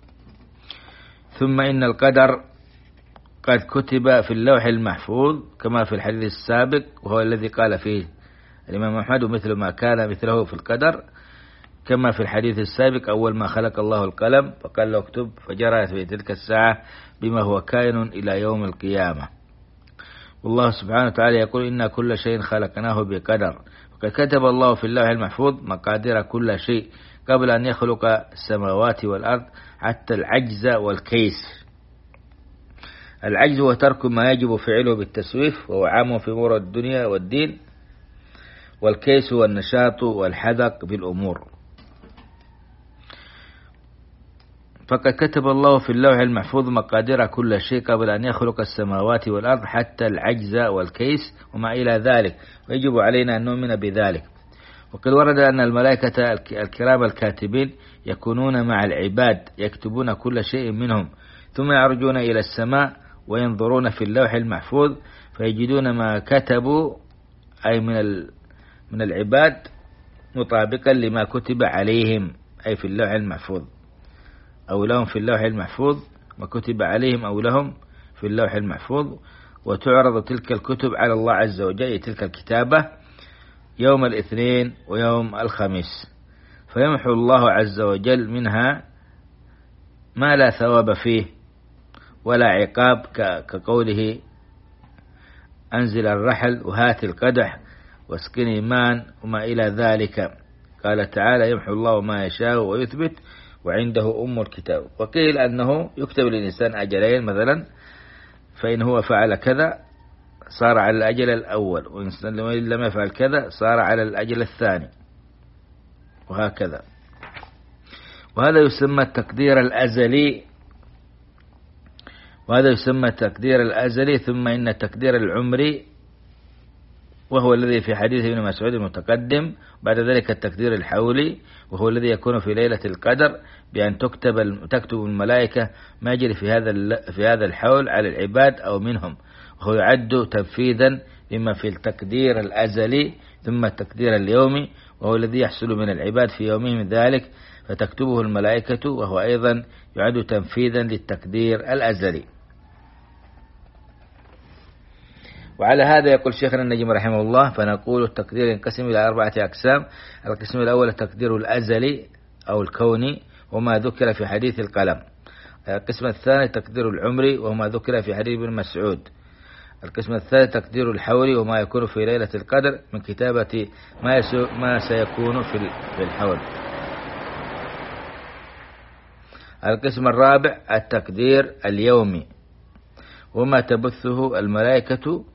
ثم إن القدر قد كتب في اللوح المحفوظ كما في الحديث السابق، وهو الذي قال فيه الإمام أحمد: مثل ما كان مثله في القدر، كما في الحديث السابق: أول ما خلق الله القلم فقال له اكتب، فجرت في تلك الساعة بما هو كائن إلى يوم القيامة. والله سبحانه وتعالى يقول: إنا كل شيء خلقناه بقدر. وقد كتب الله في اللوح المحفوظ مقادير كل شيء قبل أن يخلق السماوات والأرض، حتى العجز والكيس. العجز هو ترك ما يجب فعله بالتسويف، وهو عام في أمور الدنيا والدين. والكيس هو النشاط والحذق بالأمور. فقد كتب الله في اللوح المحفوظ مقادير كل شيء قبل أن يخلق السماوات والأرض، حتى العجز والكيس وما إلى ذلك، ويجب علينا أن نؤمن بذلك. وقد ورد أن الملائكة الكرام الكاتبين يكونون مع العباد يكتبون كل شيء منهم، ثم يعرجون إلى السماء وينظرون في اللوح المحفوظ فيجدون ما كتبوا، أي من العباد، مطابقا لما كتب عليهم، أي في اللوح المحفوظ، أو لهم في اللوح المحفوظ، ما كتب عليهم أو لهم في اللوح المحفوظ. وتعرض تلك الكتب على الله عز وجل، تلك الكتابة، يوم الاثنين ويوم الخميس، فيمحو الله عز وجل منها ما لا ثواب فيه ولا عقاب، كقوله: أنزل الرحل وهات القدح واسقني مان وما إلى ذلك. قال تعالى: يمحو الله ما يشاء ويثبت وعنده أم الكتاب. وقيل أنه يكتب للإنسان أجلين مثلا، فإن هو فعل كذا صار على الأجل الأول، وإن لم يفعل كذا صار على الأجل الثاني، وهكذا. وهذا يسمى التقدير الأزلي. ثم إن التقدير العمري وهو الذي في حديث ابن مسعود المتقدم. بعد ذلك التقدير الحولي، وهو الذي يكون في ليلة القدر بأن تكتب الملائكة ما يجري في هذا الحول على العباد أو منهم، وهو يعد تنفيذا لما في التقدير الأزلي ثم التقدير اليومي، وهو الذي يحصل من العباد في يومهم ذلك فتكتبه الملائكة، وهو أيضا يعد تنفيذا للتقدير الأزلي. وعلى هذا يقول شيخنا النجم رحمه الله: فنقول التقدير ينقسم إلى 4 أقسام. القسم الأول التقدير الأزلي أو الكوني وما ذكر في حديث القلم. القسم الثاني التقدير العمري وما ذكر في حديث ابن مسعود. القسم الثالث تقدير الحول وما يكون في ليلة القدر من كتابة ما سيكون في الحول. القسم الرابع التقدير اليومي وما تبثه الملائكة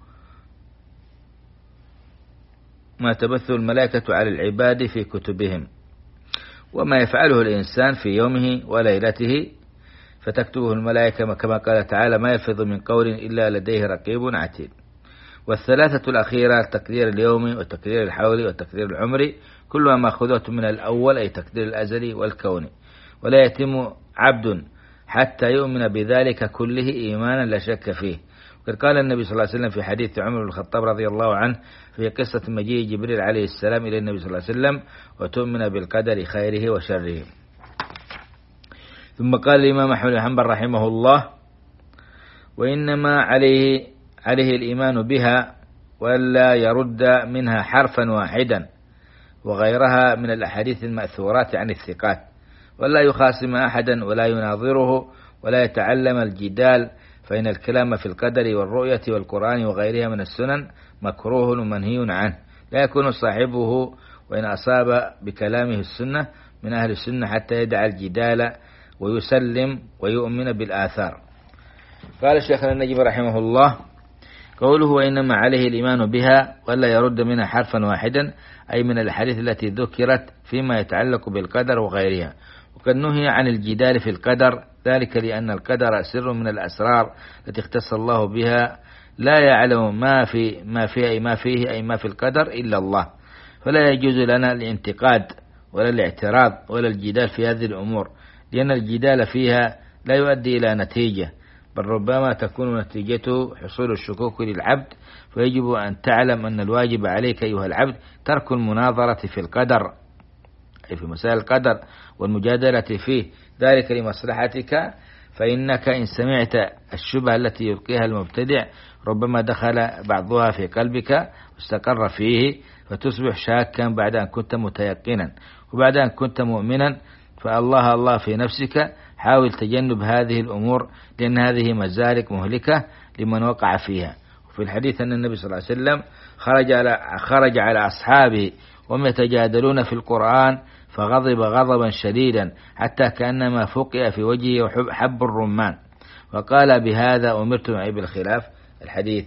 على العباد في كتبهم، وما يفعله الإنسان في يومه وليلته فتكتبه الملائكة كما قال تعالى: ما يلفظ من قول إلا لديه رقيب عتيد. والثلاثة الأخيرة التقدير اليومي والتقدير الحولي والتقدير العمري كلها مأخوذة من الأول، أي التقدير الأزلي والكوني، ولا يتم عبد حتى يؤمن بذلك كله إيمانا لا شك فيه. وقد قال النبي صلى الله عليه وسلم في حديث عمر بن الخطاب رضي الله عنه في قصة مجيء جبريل عليه السلام إلى النبي صلى الله عليه وسلم: وتؤمن بالقدر خيره وشره. ثم قال الإمام أحمد بن حنبل رحمه الله: وإنما عليه الإيمان بها ولا يرد منها حرفا واحدا وغيرها من الأحاديث المأثورات عن الثقات، ولا يخاصم أحدا ولا يناظره ولا يتعلم الجدال، فإن الكلام في القدر والرؤية والقرآن وغيرها من السنن مكروه ومنهي عنه، لا يكون صاحبه وإن أصاب بكلامه السنة من أهل السنة حتى يدع الجدال ويسلم ويؤمن بالآثار. قال شيخنا النجم رحمه الله: قوله وإنما عليه الإيمان بها ولا يرد منها حرفا واحدا، أي من الحديث التي ذكرت فيما يتعلق بالقدر وغيرها. وقد نهي عن الجدال في القدر، ذلك لأن القدر سر من الأسرار التي اختص الله بها، لا يعلم ما فيه أي ما في القدر إلا الله، فلا يجوز لنا الانتقاد ولا الاعتراض ولا الجدال في هذه الأمور، لأن الجدال فيها لا يؤدي إلى نتيجة، بل ربما تكون نتيجته حصول الشكوك للعبد. فيجب أن تعلم أن الواجب عليك أيها العبد ترك المناظرة في القدر، أي في مسائل القدر والمجادلة فيه، ذلك لمصلحتك، فإنك إن سمعت الشبهة التي يلقيها المبتدع ربما دخل بعضها في قلبك واستقر فيه، فتصبح شاكا بعد أن كنت متيقنا، وبعد أن كنت مؤمنا. فالله في نفسك، حاول تجنب هذه الأمور، لأن هذه مزالق مهلكة لمن وقع فيها. وفي الحديث أن النبي صلى الله عليه وسلم خرج على أصحابه وهم يتجادلون في القرآن فغضب غضبا شديدا حتى كأنما فقئ في وجهه حب الرمان، وقال: بهذا أمرت معي بالخلاف. الحديث.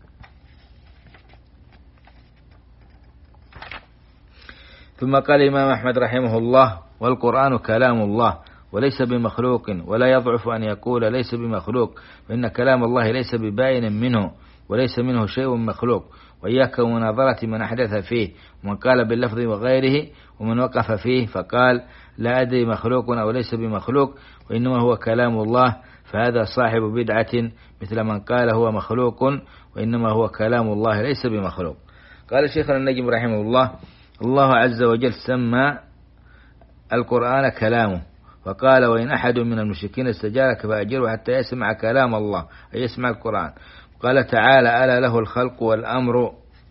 ثم قال الإمام أحمد رحمه الله: والقرآن كلام الله وليس بمخلوق، ولا يضعف أن يقول ليس بمخلوق، فإن كلام الله ليس ببائن منه وليس منه شيء مخلوق. وإياك ومناظرة من أحدث فيه، ومن قال باللفظ وغيره، ومن وقف فيه فقال لا أدري مخلوق أو ليس بمخلوق وإنما هو كلام الله، فهذا صاحب بدعة، مثل من قال هو مخلوق وإنما هو كلام الله ليس بمخلوق. قال شيخنا النجم رحمه الله: الله عز وجل سمى القرآن كلامه، وقال: وإن أحد من المشركين استجارك فأجره حتى يسمع كلام الله، أي يسمع القرآن. قال تعالى: ألا له الخلق والأمر.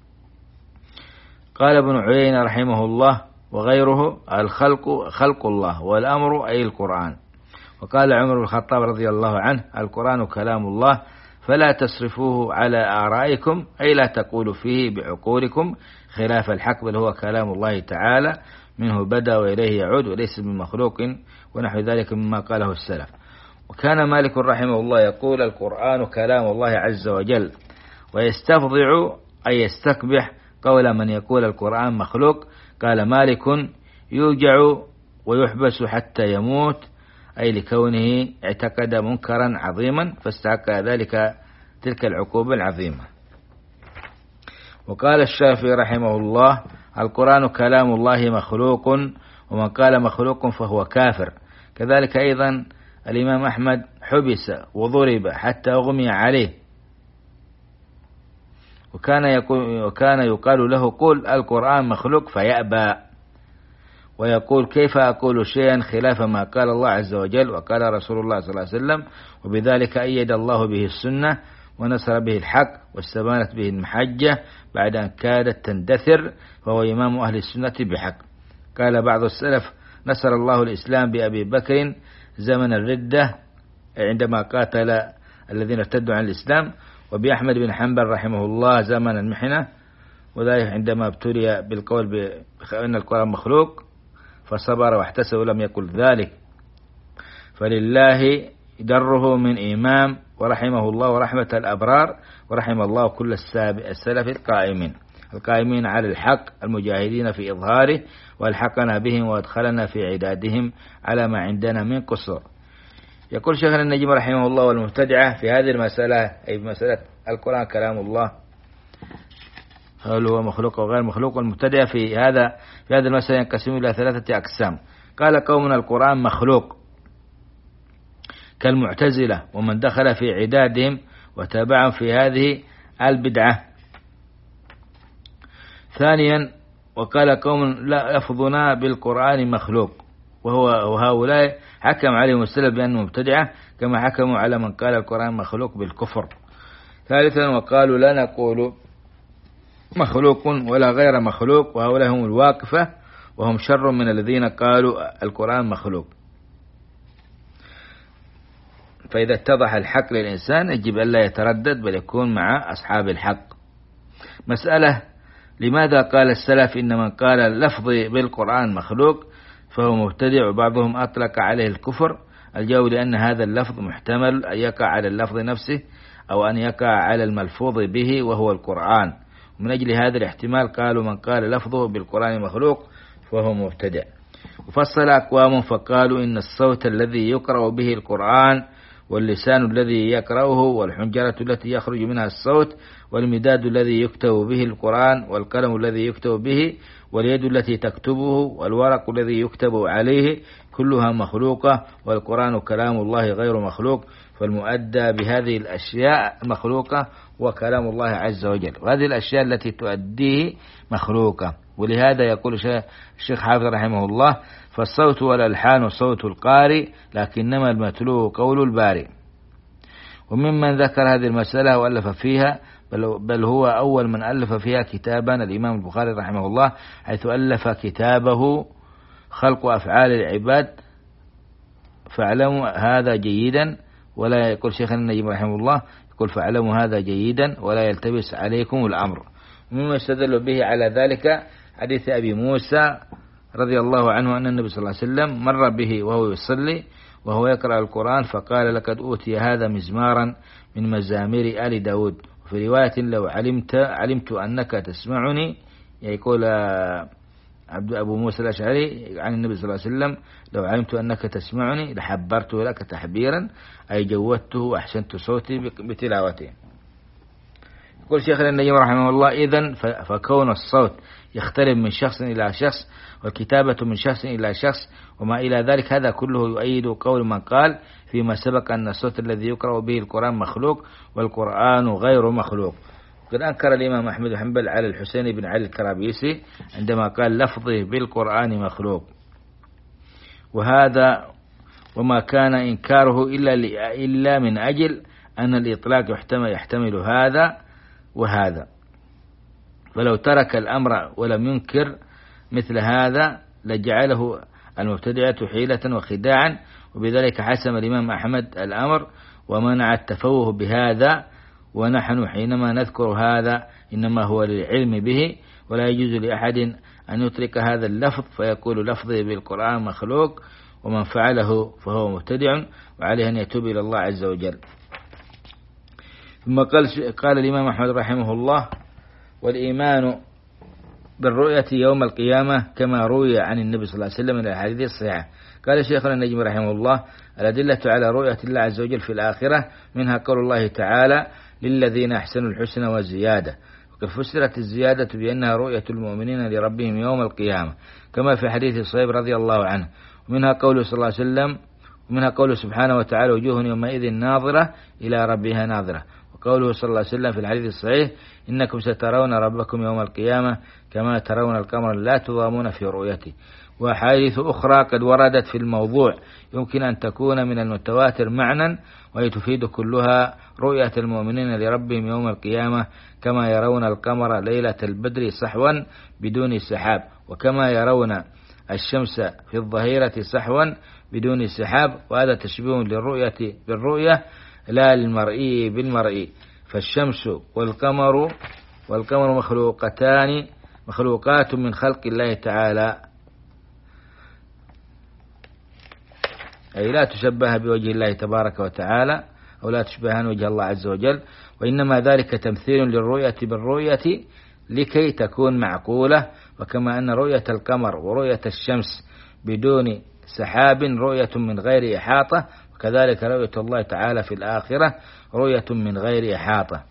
قال ابن عيينة رحمه الله وغيره: الخلق خلق الله، والأمر أي القرآن. وقال عمر بن الخطاب رضي الله عنه: القرآن كلام الله، فلا تصرفوه على آرائكم، أي لا تقولوا فيه بعقولكم خلاف الحق، بل هو كلام الله تعالى، منه بدأ وإليه يعود وليس بمخلوق، ونحو ذلك مما قاله السلف. وكان مالك رحمه الله يقول: القرآن كلام الله عز وجل، ويستفضع أي يستقبح قول من يقول القرآن مخلوق. قال مالك: يوجع ويحبس حتى يموت، أي لكونه اعتقد منكرا عظيما فاستحق ذلك تلك العقوبة العظيمة. وقال الشافعي رحمه الله: القرآن كلام الله مخلوق، ومن قال مخلوق فهو كافر. كذلك أيضا الإمام أحمد حبس وضرب حتى أغمي عليه، وكان يقال له: قل القرآن مخلوق، فيأبى ويقول: كيف أقول شيئا خلاف ما قال الله عز وجل وقال رسول الله صلى الله عليه وسلم. وبذلك أيد الله به السنة ونصر به الحق واستبانت به المحجة بعد أن كادت تندثر، فهو إمام أهل السنة بحق. قال بعض السلف: نصر الله الإسلام بأبي بكر زمن الردة عندما قاتل الذين ارتدوا عن الإسلام، وبأحمد بن حنبل رحمه الله زمن المحنة، وذلك عندما ابتلي بالقول بأن القرآن مخلوق فصبر واحتسب ولم يقل ذلك. فلله دره من إمام، ورحمه الله ورحمة الأبرار، ورحم الله كل السلف القائمين على الحق المجاهدين في إظهاره، والحقنا بهم وادخلنا في عدادهم على ما عندنا من قصور. يقول شيخنا النجم رحمه الله: والمبتدعة في هذه المسألة، أي مسألة القرآن كلام الله هل هو مخلوق أو غير مخلوق، والمبتدعة في هذه المسألة ينقسم إلى 3 أقسام. قال قومنا: القرآن مخلوق، كالمعتزلة ومن دخل في عدادهم وتابعهم في هذه البدعة. ثانيا: وقال قوم: لا لفظنا بالقرآن مخلوق، وهؤلاء حكم عليهم السلف بأنهم مبتدعة، كما حكموا على من قال القرآن مخلوق بالكفر. ثالثا: وقالوا: لا نقول مخلوق ولا غير مخلوق، وهؤلاء هم الواقفة، وهم شر من الذين قالوا القرآن مخلوق. فإذا اتضح الحق للإنسان يجب ألا يتردد، بل يكون مع أصحاب الحق. مسألة: لماذا قال السلف إن من قال اللفظ بالقرآن مخلوق فهو مبتدع، وبعضهم أطلق عليه الكفر؟ الجواب: لأن هذا اللفظ محتمل أن يقع على اللفظ نفسه، أو أن يقع على الملفوظ به وهو القرآن، ومن أجل هذا الاحتمال قالوا من قال لفظه بالقرآن مخلوق فهو مبتدع. وفصل أقوام فقالوا: إن الصوت الذي يقرأ به القرآن، واللسان الذي يقرأه، والحنجرة التي يخرج منها الصوت، والمداد الذي يكتب به القرآن، والقلم الذي يكتب به، واليد التي تكتبه، والورق الذي يكتب عليه، كلها مخلوقة، والقرآن كلام الله غير مخلوق، فالمؤدى بهذه الأشياء مخلوقة وكلام الله عز وجل، وهذه الأشياء التي تؤديه مخلوقة. ولهذا يقول الشيخ حافظ رحمه الله: فالصوت والألحان صوت القارئ، لكنما المتلو قول البارئ. وممن ذكر هذه المسألة وألف فيها، بل هو أول من ألف فيها كتابا، الإمام البخاري رحمه الله، حيث ألف كتابه خلق أفعال العباد. فاعلموا هذا جيدا، ولا يقول شيخنا النجم رحمه الله، يقول: فاعلموا هذا جيدا ولا يلتبس عليكم الأمر. ومما استدل به على ذلك حديث أبي موسى رضي الله عنه أن النبي صلى الله عليه وسلم مر به وهو يصلي وهو يقرأ القرآن، فقال: لقد أوتي هذا مزمارا من مزامير آل داود. وفي رواية: لو علمت أنك تسمعني، يقول أبو موسى الأشعري عن النبي صلى الله عليه وسلم: لو علمت أنك تسمعني لحبرته لك تحبيرا، أي جودته وأحسنت صوتي بتلاوته. يقول شيخنا النجم رحمه الله: إذن فكون الصوت يختلف من شخص إلى شخص، والكتابة من شخص إلى شخص، وما إلى ذلك، هذا كله يؤيد قول من قال فيما سبق أن الصوت الذي يقرأ به القرآن مخلوق، والقرآن غير مخلوق. قد أنكر الإمام أحمد بن حنبل على الحسين بن علي الكرابيسي عندما قال لفظه بالقرآن مخلوق، وهذا وما كان إنكاره إلا من أجل أن الإطلاق يحتمل هذا وهذا، فلو ترك الأمر ولم ينكر مثل هذا لجعله المبتدعة حيلة وخداعا، وبذلك حسم الإمام أحمد الأمر ومنع التفوه بهذا. ونحن حينما نذكر هذا إنما هو للعلم به، ولا يجوز لأحد أن يترك هذا اللفظ فيقول لفظه بالقرآن مخلوق، ومن فعله فهو مبتدع، وعليه أن يتوب إلى الله عز وجل. ثم قال الإمام أحمد رحمه الله: والإيمان بالرؤية يوم القيامة كما روي عن النبي صلى الله عليه وسلم من الحديث الصحيح. قال شيخنا النجم رحمه الله: الأدلة على رؤية الله عز وجل في الآخرة منها قول الله تعالى: للذين أحسنوا الحسنى وزيادة. قد فسرت الزيادة بأنها رؤية المؤمنين لربهم يوم القيامة، كما في حديث صهيب رضي الله عنه. ومنها قوله صلى الله عليه وسلم، ومنها قوله سبحانه وتعالى: وجوه يومئذ ناظرة إلى ربها ناظرة. وقوله صلى الله عليه وسلم في الحديث الصحيح: إنكم سترون ربكم يوم القيامة كما ترون القمر لا تضامون في رؤيته. وأحاديث أخرى قد وردت في الموضوع يمكن أن تكون من المتواتر معنى، وهي تفيد كلها رؤية المؤمنين لربهم يوم القيامة كما يرون القمر ليلة البدر صحوا بدون سحاب، وكما يرون الشمس في الظهيرة صحوا بدون سحاب. وهذا تشبيه للرؤية بالرؤية لا للمرئي بالمرئي. فالشمس والقمر مخلوقات من خلق الله تعالى، أي لا تشبه بوجه الله تبارك وتعالى، أو لا تشبهان وجه الله عز وجل، وإنما ذلك تمثيل للرؤية بالرؤية لكي تكون معقولة. وكما أن رؤية القمر ورؤية الشمس بدون سحاب رؤية من غير إحاطة، وكذلك رؤية الله تعالى في الآخرة رؤية من غير إحاطة.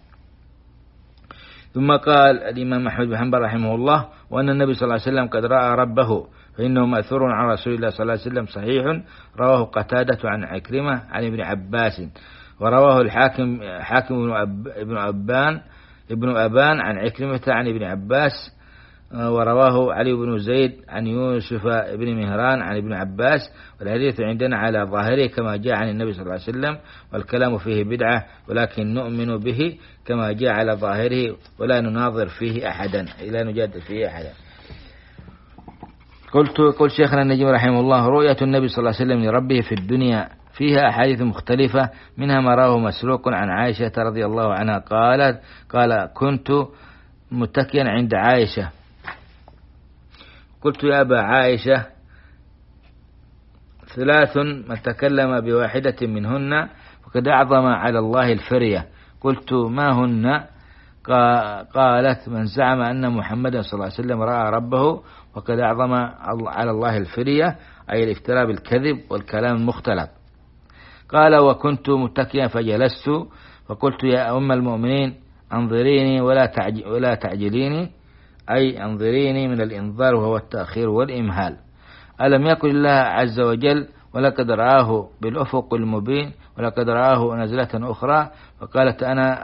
ثم قال الإمام أحمد بن حنبل رحمه الله: وأن النبي صلى الله عليه وسلم قد رأى ربه، فإنه مأثور عن رسول الله صلى الله عليه وسلم صحيح، رواه قتادة عن عكرمة عن ابن عباس، ورواه الحاكم ابن أبان عن عكرمة عن ابن عباس، ورواه علي بن زيد عن يوسف بن مهران عن ابن عباس. والحديث عندنا على ظاهره كما جاء عن النبي صلى الله عليه وسلم، والكلام فيه بدعة، ولكن نؤمن به كما جاء على ظاهره ولا نناظر فيه أحدا، لا نجادل فيه أحدا. قل شيخنا النجم رحمه الله: رؤية النبي صلى الله عليه وسلم لربه في الدنيا فيها أحاديث مختلفة، منها ما رواه مسروق عن عائشة رضي الله عنها قال: كنت متكئا عند عائشة، قلت: يا أبا عائشة، 3 من تكلم بواحدة منهن وقد أعظم على الله الفرية. قلت: ما هن؟ قالت: من زعم أن محمدا صلى الله عليه وسلم رأى ربه وقد أعظم على الله الفرية، أي الافتراء بالكذب والكلام المختلط. قال: وكنت متكئا فجلست فقلت: يا أم المؤمنين، أنظريني ولا تعجليني، أي أنظريني من الإنظار وهو التأخير والإمهال. ألم يقل الله عز وجل: ولقد رآه بالأفق المبين، ولقد رآه نزلة أخرى. فقالت: أنا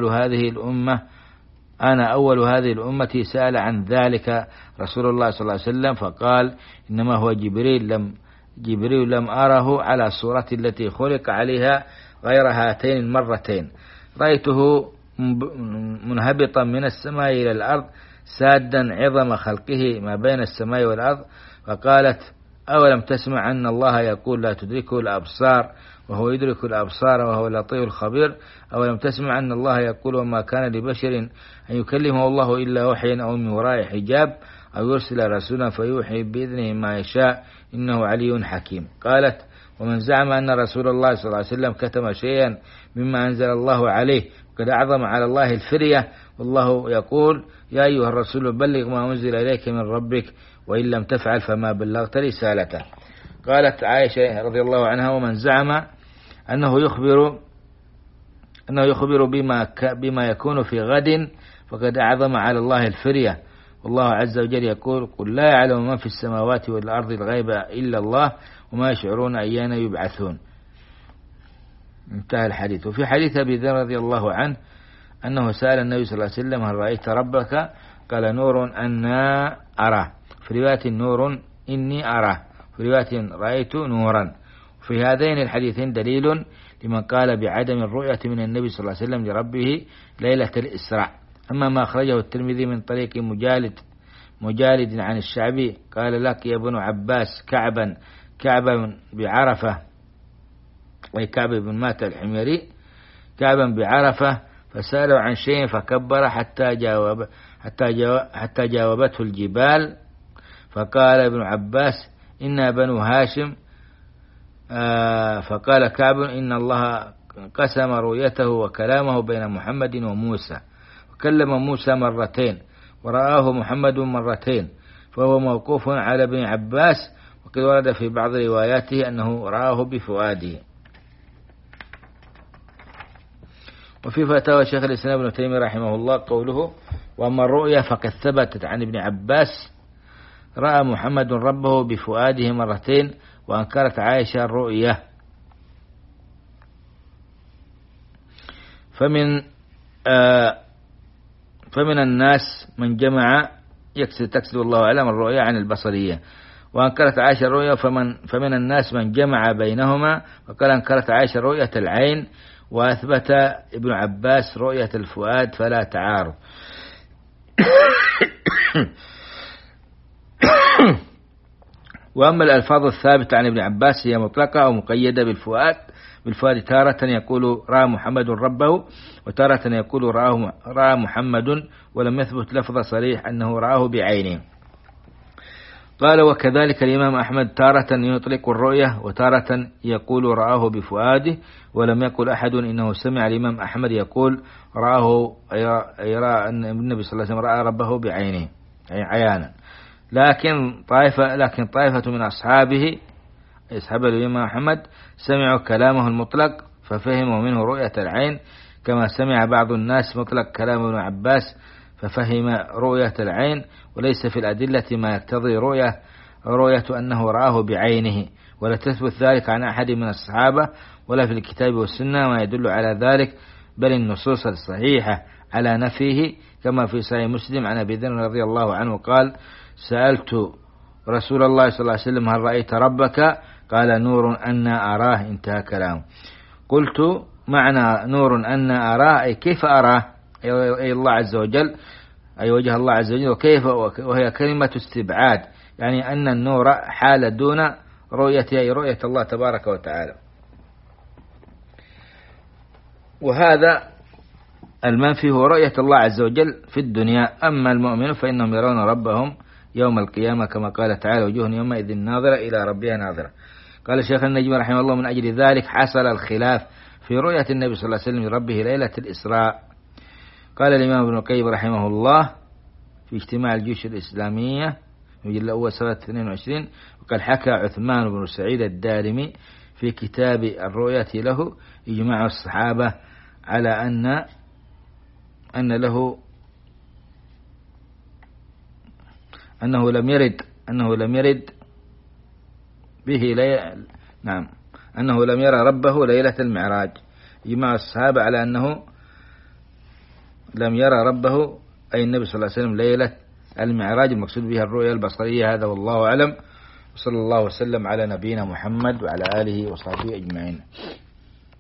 أول هذه الأمة سأل عن ذلك رسول الله صلى الله عليه وسلم، فقال: إنما هو جبريل لم أره على صورة التي خلق عليها غير هاتين المرتين، رأيته منهبطا من السماء إلى الأرض سادا عظم خلقه ما بين السماء والأرض. فقالت: أولم تسمع أن الله يقول: لا تدركه الأبصار وهو يدرك الأبصار وهو اللطيف الخبير؟ أولم تسمع أن الله يقول: وما كان لبشر أن يكلمه الله إلا وحيا أو من وراء حجاب أو يرسل رسولا فيوحي بإذنه ما يشاء إنه علي حكيم. قالت: ومن زعم أن رسول الله صلى الله عليه وسلم كتم شيئا مما أنزل الله عليه قد أعظم على الله الفرية، والله يقول: يا أيها الرسول بلغ ما أنزل إليك من ربك وإن لم تفعل فما بلغت رسالته. قالت عائشة رضي الله عنها: ومن زعم أنه يخبر بما يكون في غد فقد أعظم على الله الفرية، والله عز وجل يقول: قل لا يعلم من في السماوات والأرض الغيب إلا الله وما يشعرون أيان يبعثون. انتهى الحديث. وفي حديث أبي ذر رضي الله عنه أنه سأل النبي صلى الله عليه وسلم: هل رأيت ربك؟ قال: نور أنا أراه، في رواية نور إني أراه، في رواية رأيت نورا. في هذين الحديثين دليل لمن قال بعدم الرؤية من النبي صلى الله عليه وسلم لربه ليلة الإسراء. أما ما أخرجه الترمذي من طريق مجالد عن الشعبي قال: لقي ابن عباس كعبا بعرفة، أي كعب بن مات الحميري، كعبا بعرفة، فسأله عن شيء فكبر حتى جاوبته الجبال. فقال ابن عباس: إنا بنو هاشم. فقال كعب: إن الله قسم رؤيته وكلامه بين محمد وموسى، وكلم موسى مرتين ورآه محمد مرتين، فهو موقوف على ابن عباس، وقد ورد في بعض رواياته أنه رآه بفؤاده. وفي فتاوى شيخ الإسلام ابن تيمية رحمه الله قوله: وأما الرؤيا فقد ثبتت عن ابن عباس رأى محمد ربه بفؤاده مرتين، وأنكرت عائشة الرؤيا. فمن الناس من جمع تكسب الله أعلم الرؤيا عن البصرية، وأنكرت عائشة الرؤيا. فمن الناس من جمع بينهما وقال أنكرت عائشة رؤية العين، وأثبت ابن عباس رؤية الفؤاد، فلا تعارض. وأما الألفاظ الثابتة عن ابن عباس هي مطلقة أو مقيدة بالفؤاد تارة يقول رأى محمد ربه، وتارة يقول رأى محمد، ولم يثبت لفظ صريح أنه رآه بعينه. قال وكذلك الإمام أحمد تارة يطلق الرؤية، وتارة يقول رآه بفؤاده، ولم يقل أحد إنه سمع الإمام أحمد يقول رآه، يرى أن النبي صلى الله عليه وسلم رأى ربه بعينه عيانا. لكن طائفة من أصحابه أصحاب الإمام أحمد سمعوا كلامه المطلق ففهموا منه رؤية العين، كما سمع بعض الناس مطلق كلام ابن عباس ففهم رؤية العين، وليس في الأدلة ما يقتضي رؤية أنه رآه بعينه، ولا تثبت ذلك عن أحد من الصحابة ولا في الكتاب والسنة ما يدل على ذلك، بل النصوص الصحيحة على نفيه، كما في صحيح مسلم عن أبي ذر رضي الله عنه قال سألت رسول الله صلى الله عليه وسلم هل رأيت ربك؟ قال نور أنا أراه، انتهى كلامه. قلت معنى نور أنا أراه أي كيف أراه؟ أي الله عز وجل، أي وجه الله عز وجل، وكيف، وهي كلمة استبعاد، يعني أن النور حال دون رؤيته، أي رؤية الله تبارك وتعالى. وهذا المنفي هو رؤية الله عز وجل في الدنيا. أما المؤمن فإنهم يرون ربهم يوم القيامة، كما قال تعالى وجوه يومئذ ناظرة إلى ربها ناظرة. قال الشيخ النجم رحمه الله من أجل ذلك حصل الخلاف في رؤية النبي صلى الله عليه وسلم لربه ليلة الإسراء. قال الإمام ابن القيم رحمه الله في اجتماع الجيوش الإسلامية المجلد الأول صفحة 22، وقال حكى عثمان بن سعيد الدارمي في كتاب الرؤية له إجماع الصحابة على أنه لم يرد به أنه لم يرى ربه ليلة المعراج. إجماع الصحابة على أنه لم يرى ربه أي النبي صلى الله عليه وسلم ليلة المعراج، المقصود بها الرؤيا البصرية. هذا والله أعلم، وصلى الله وسلم على نبينا محمد وعلى آله وصحبه أجمعين.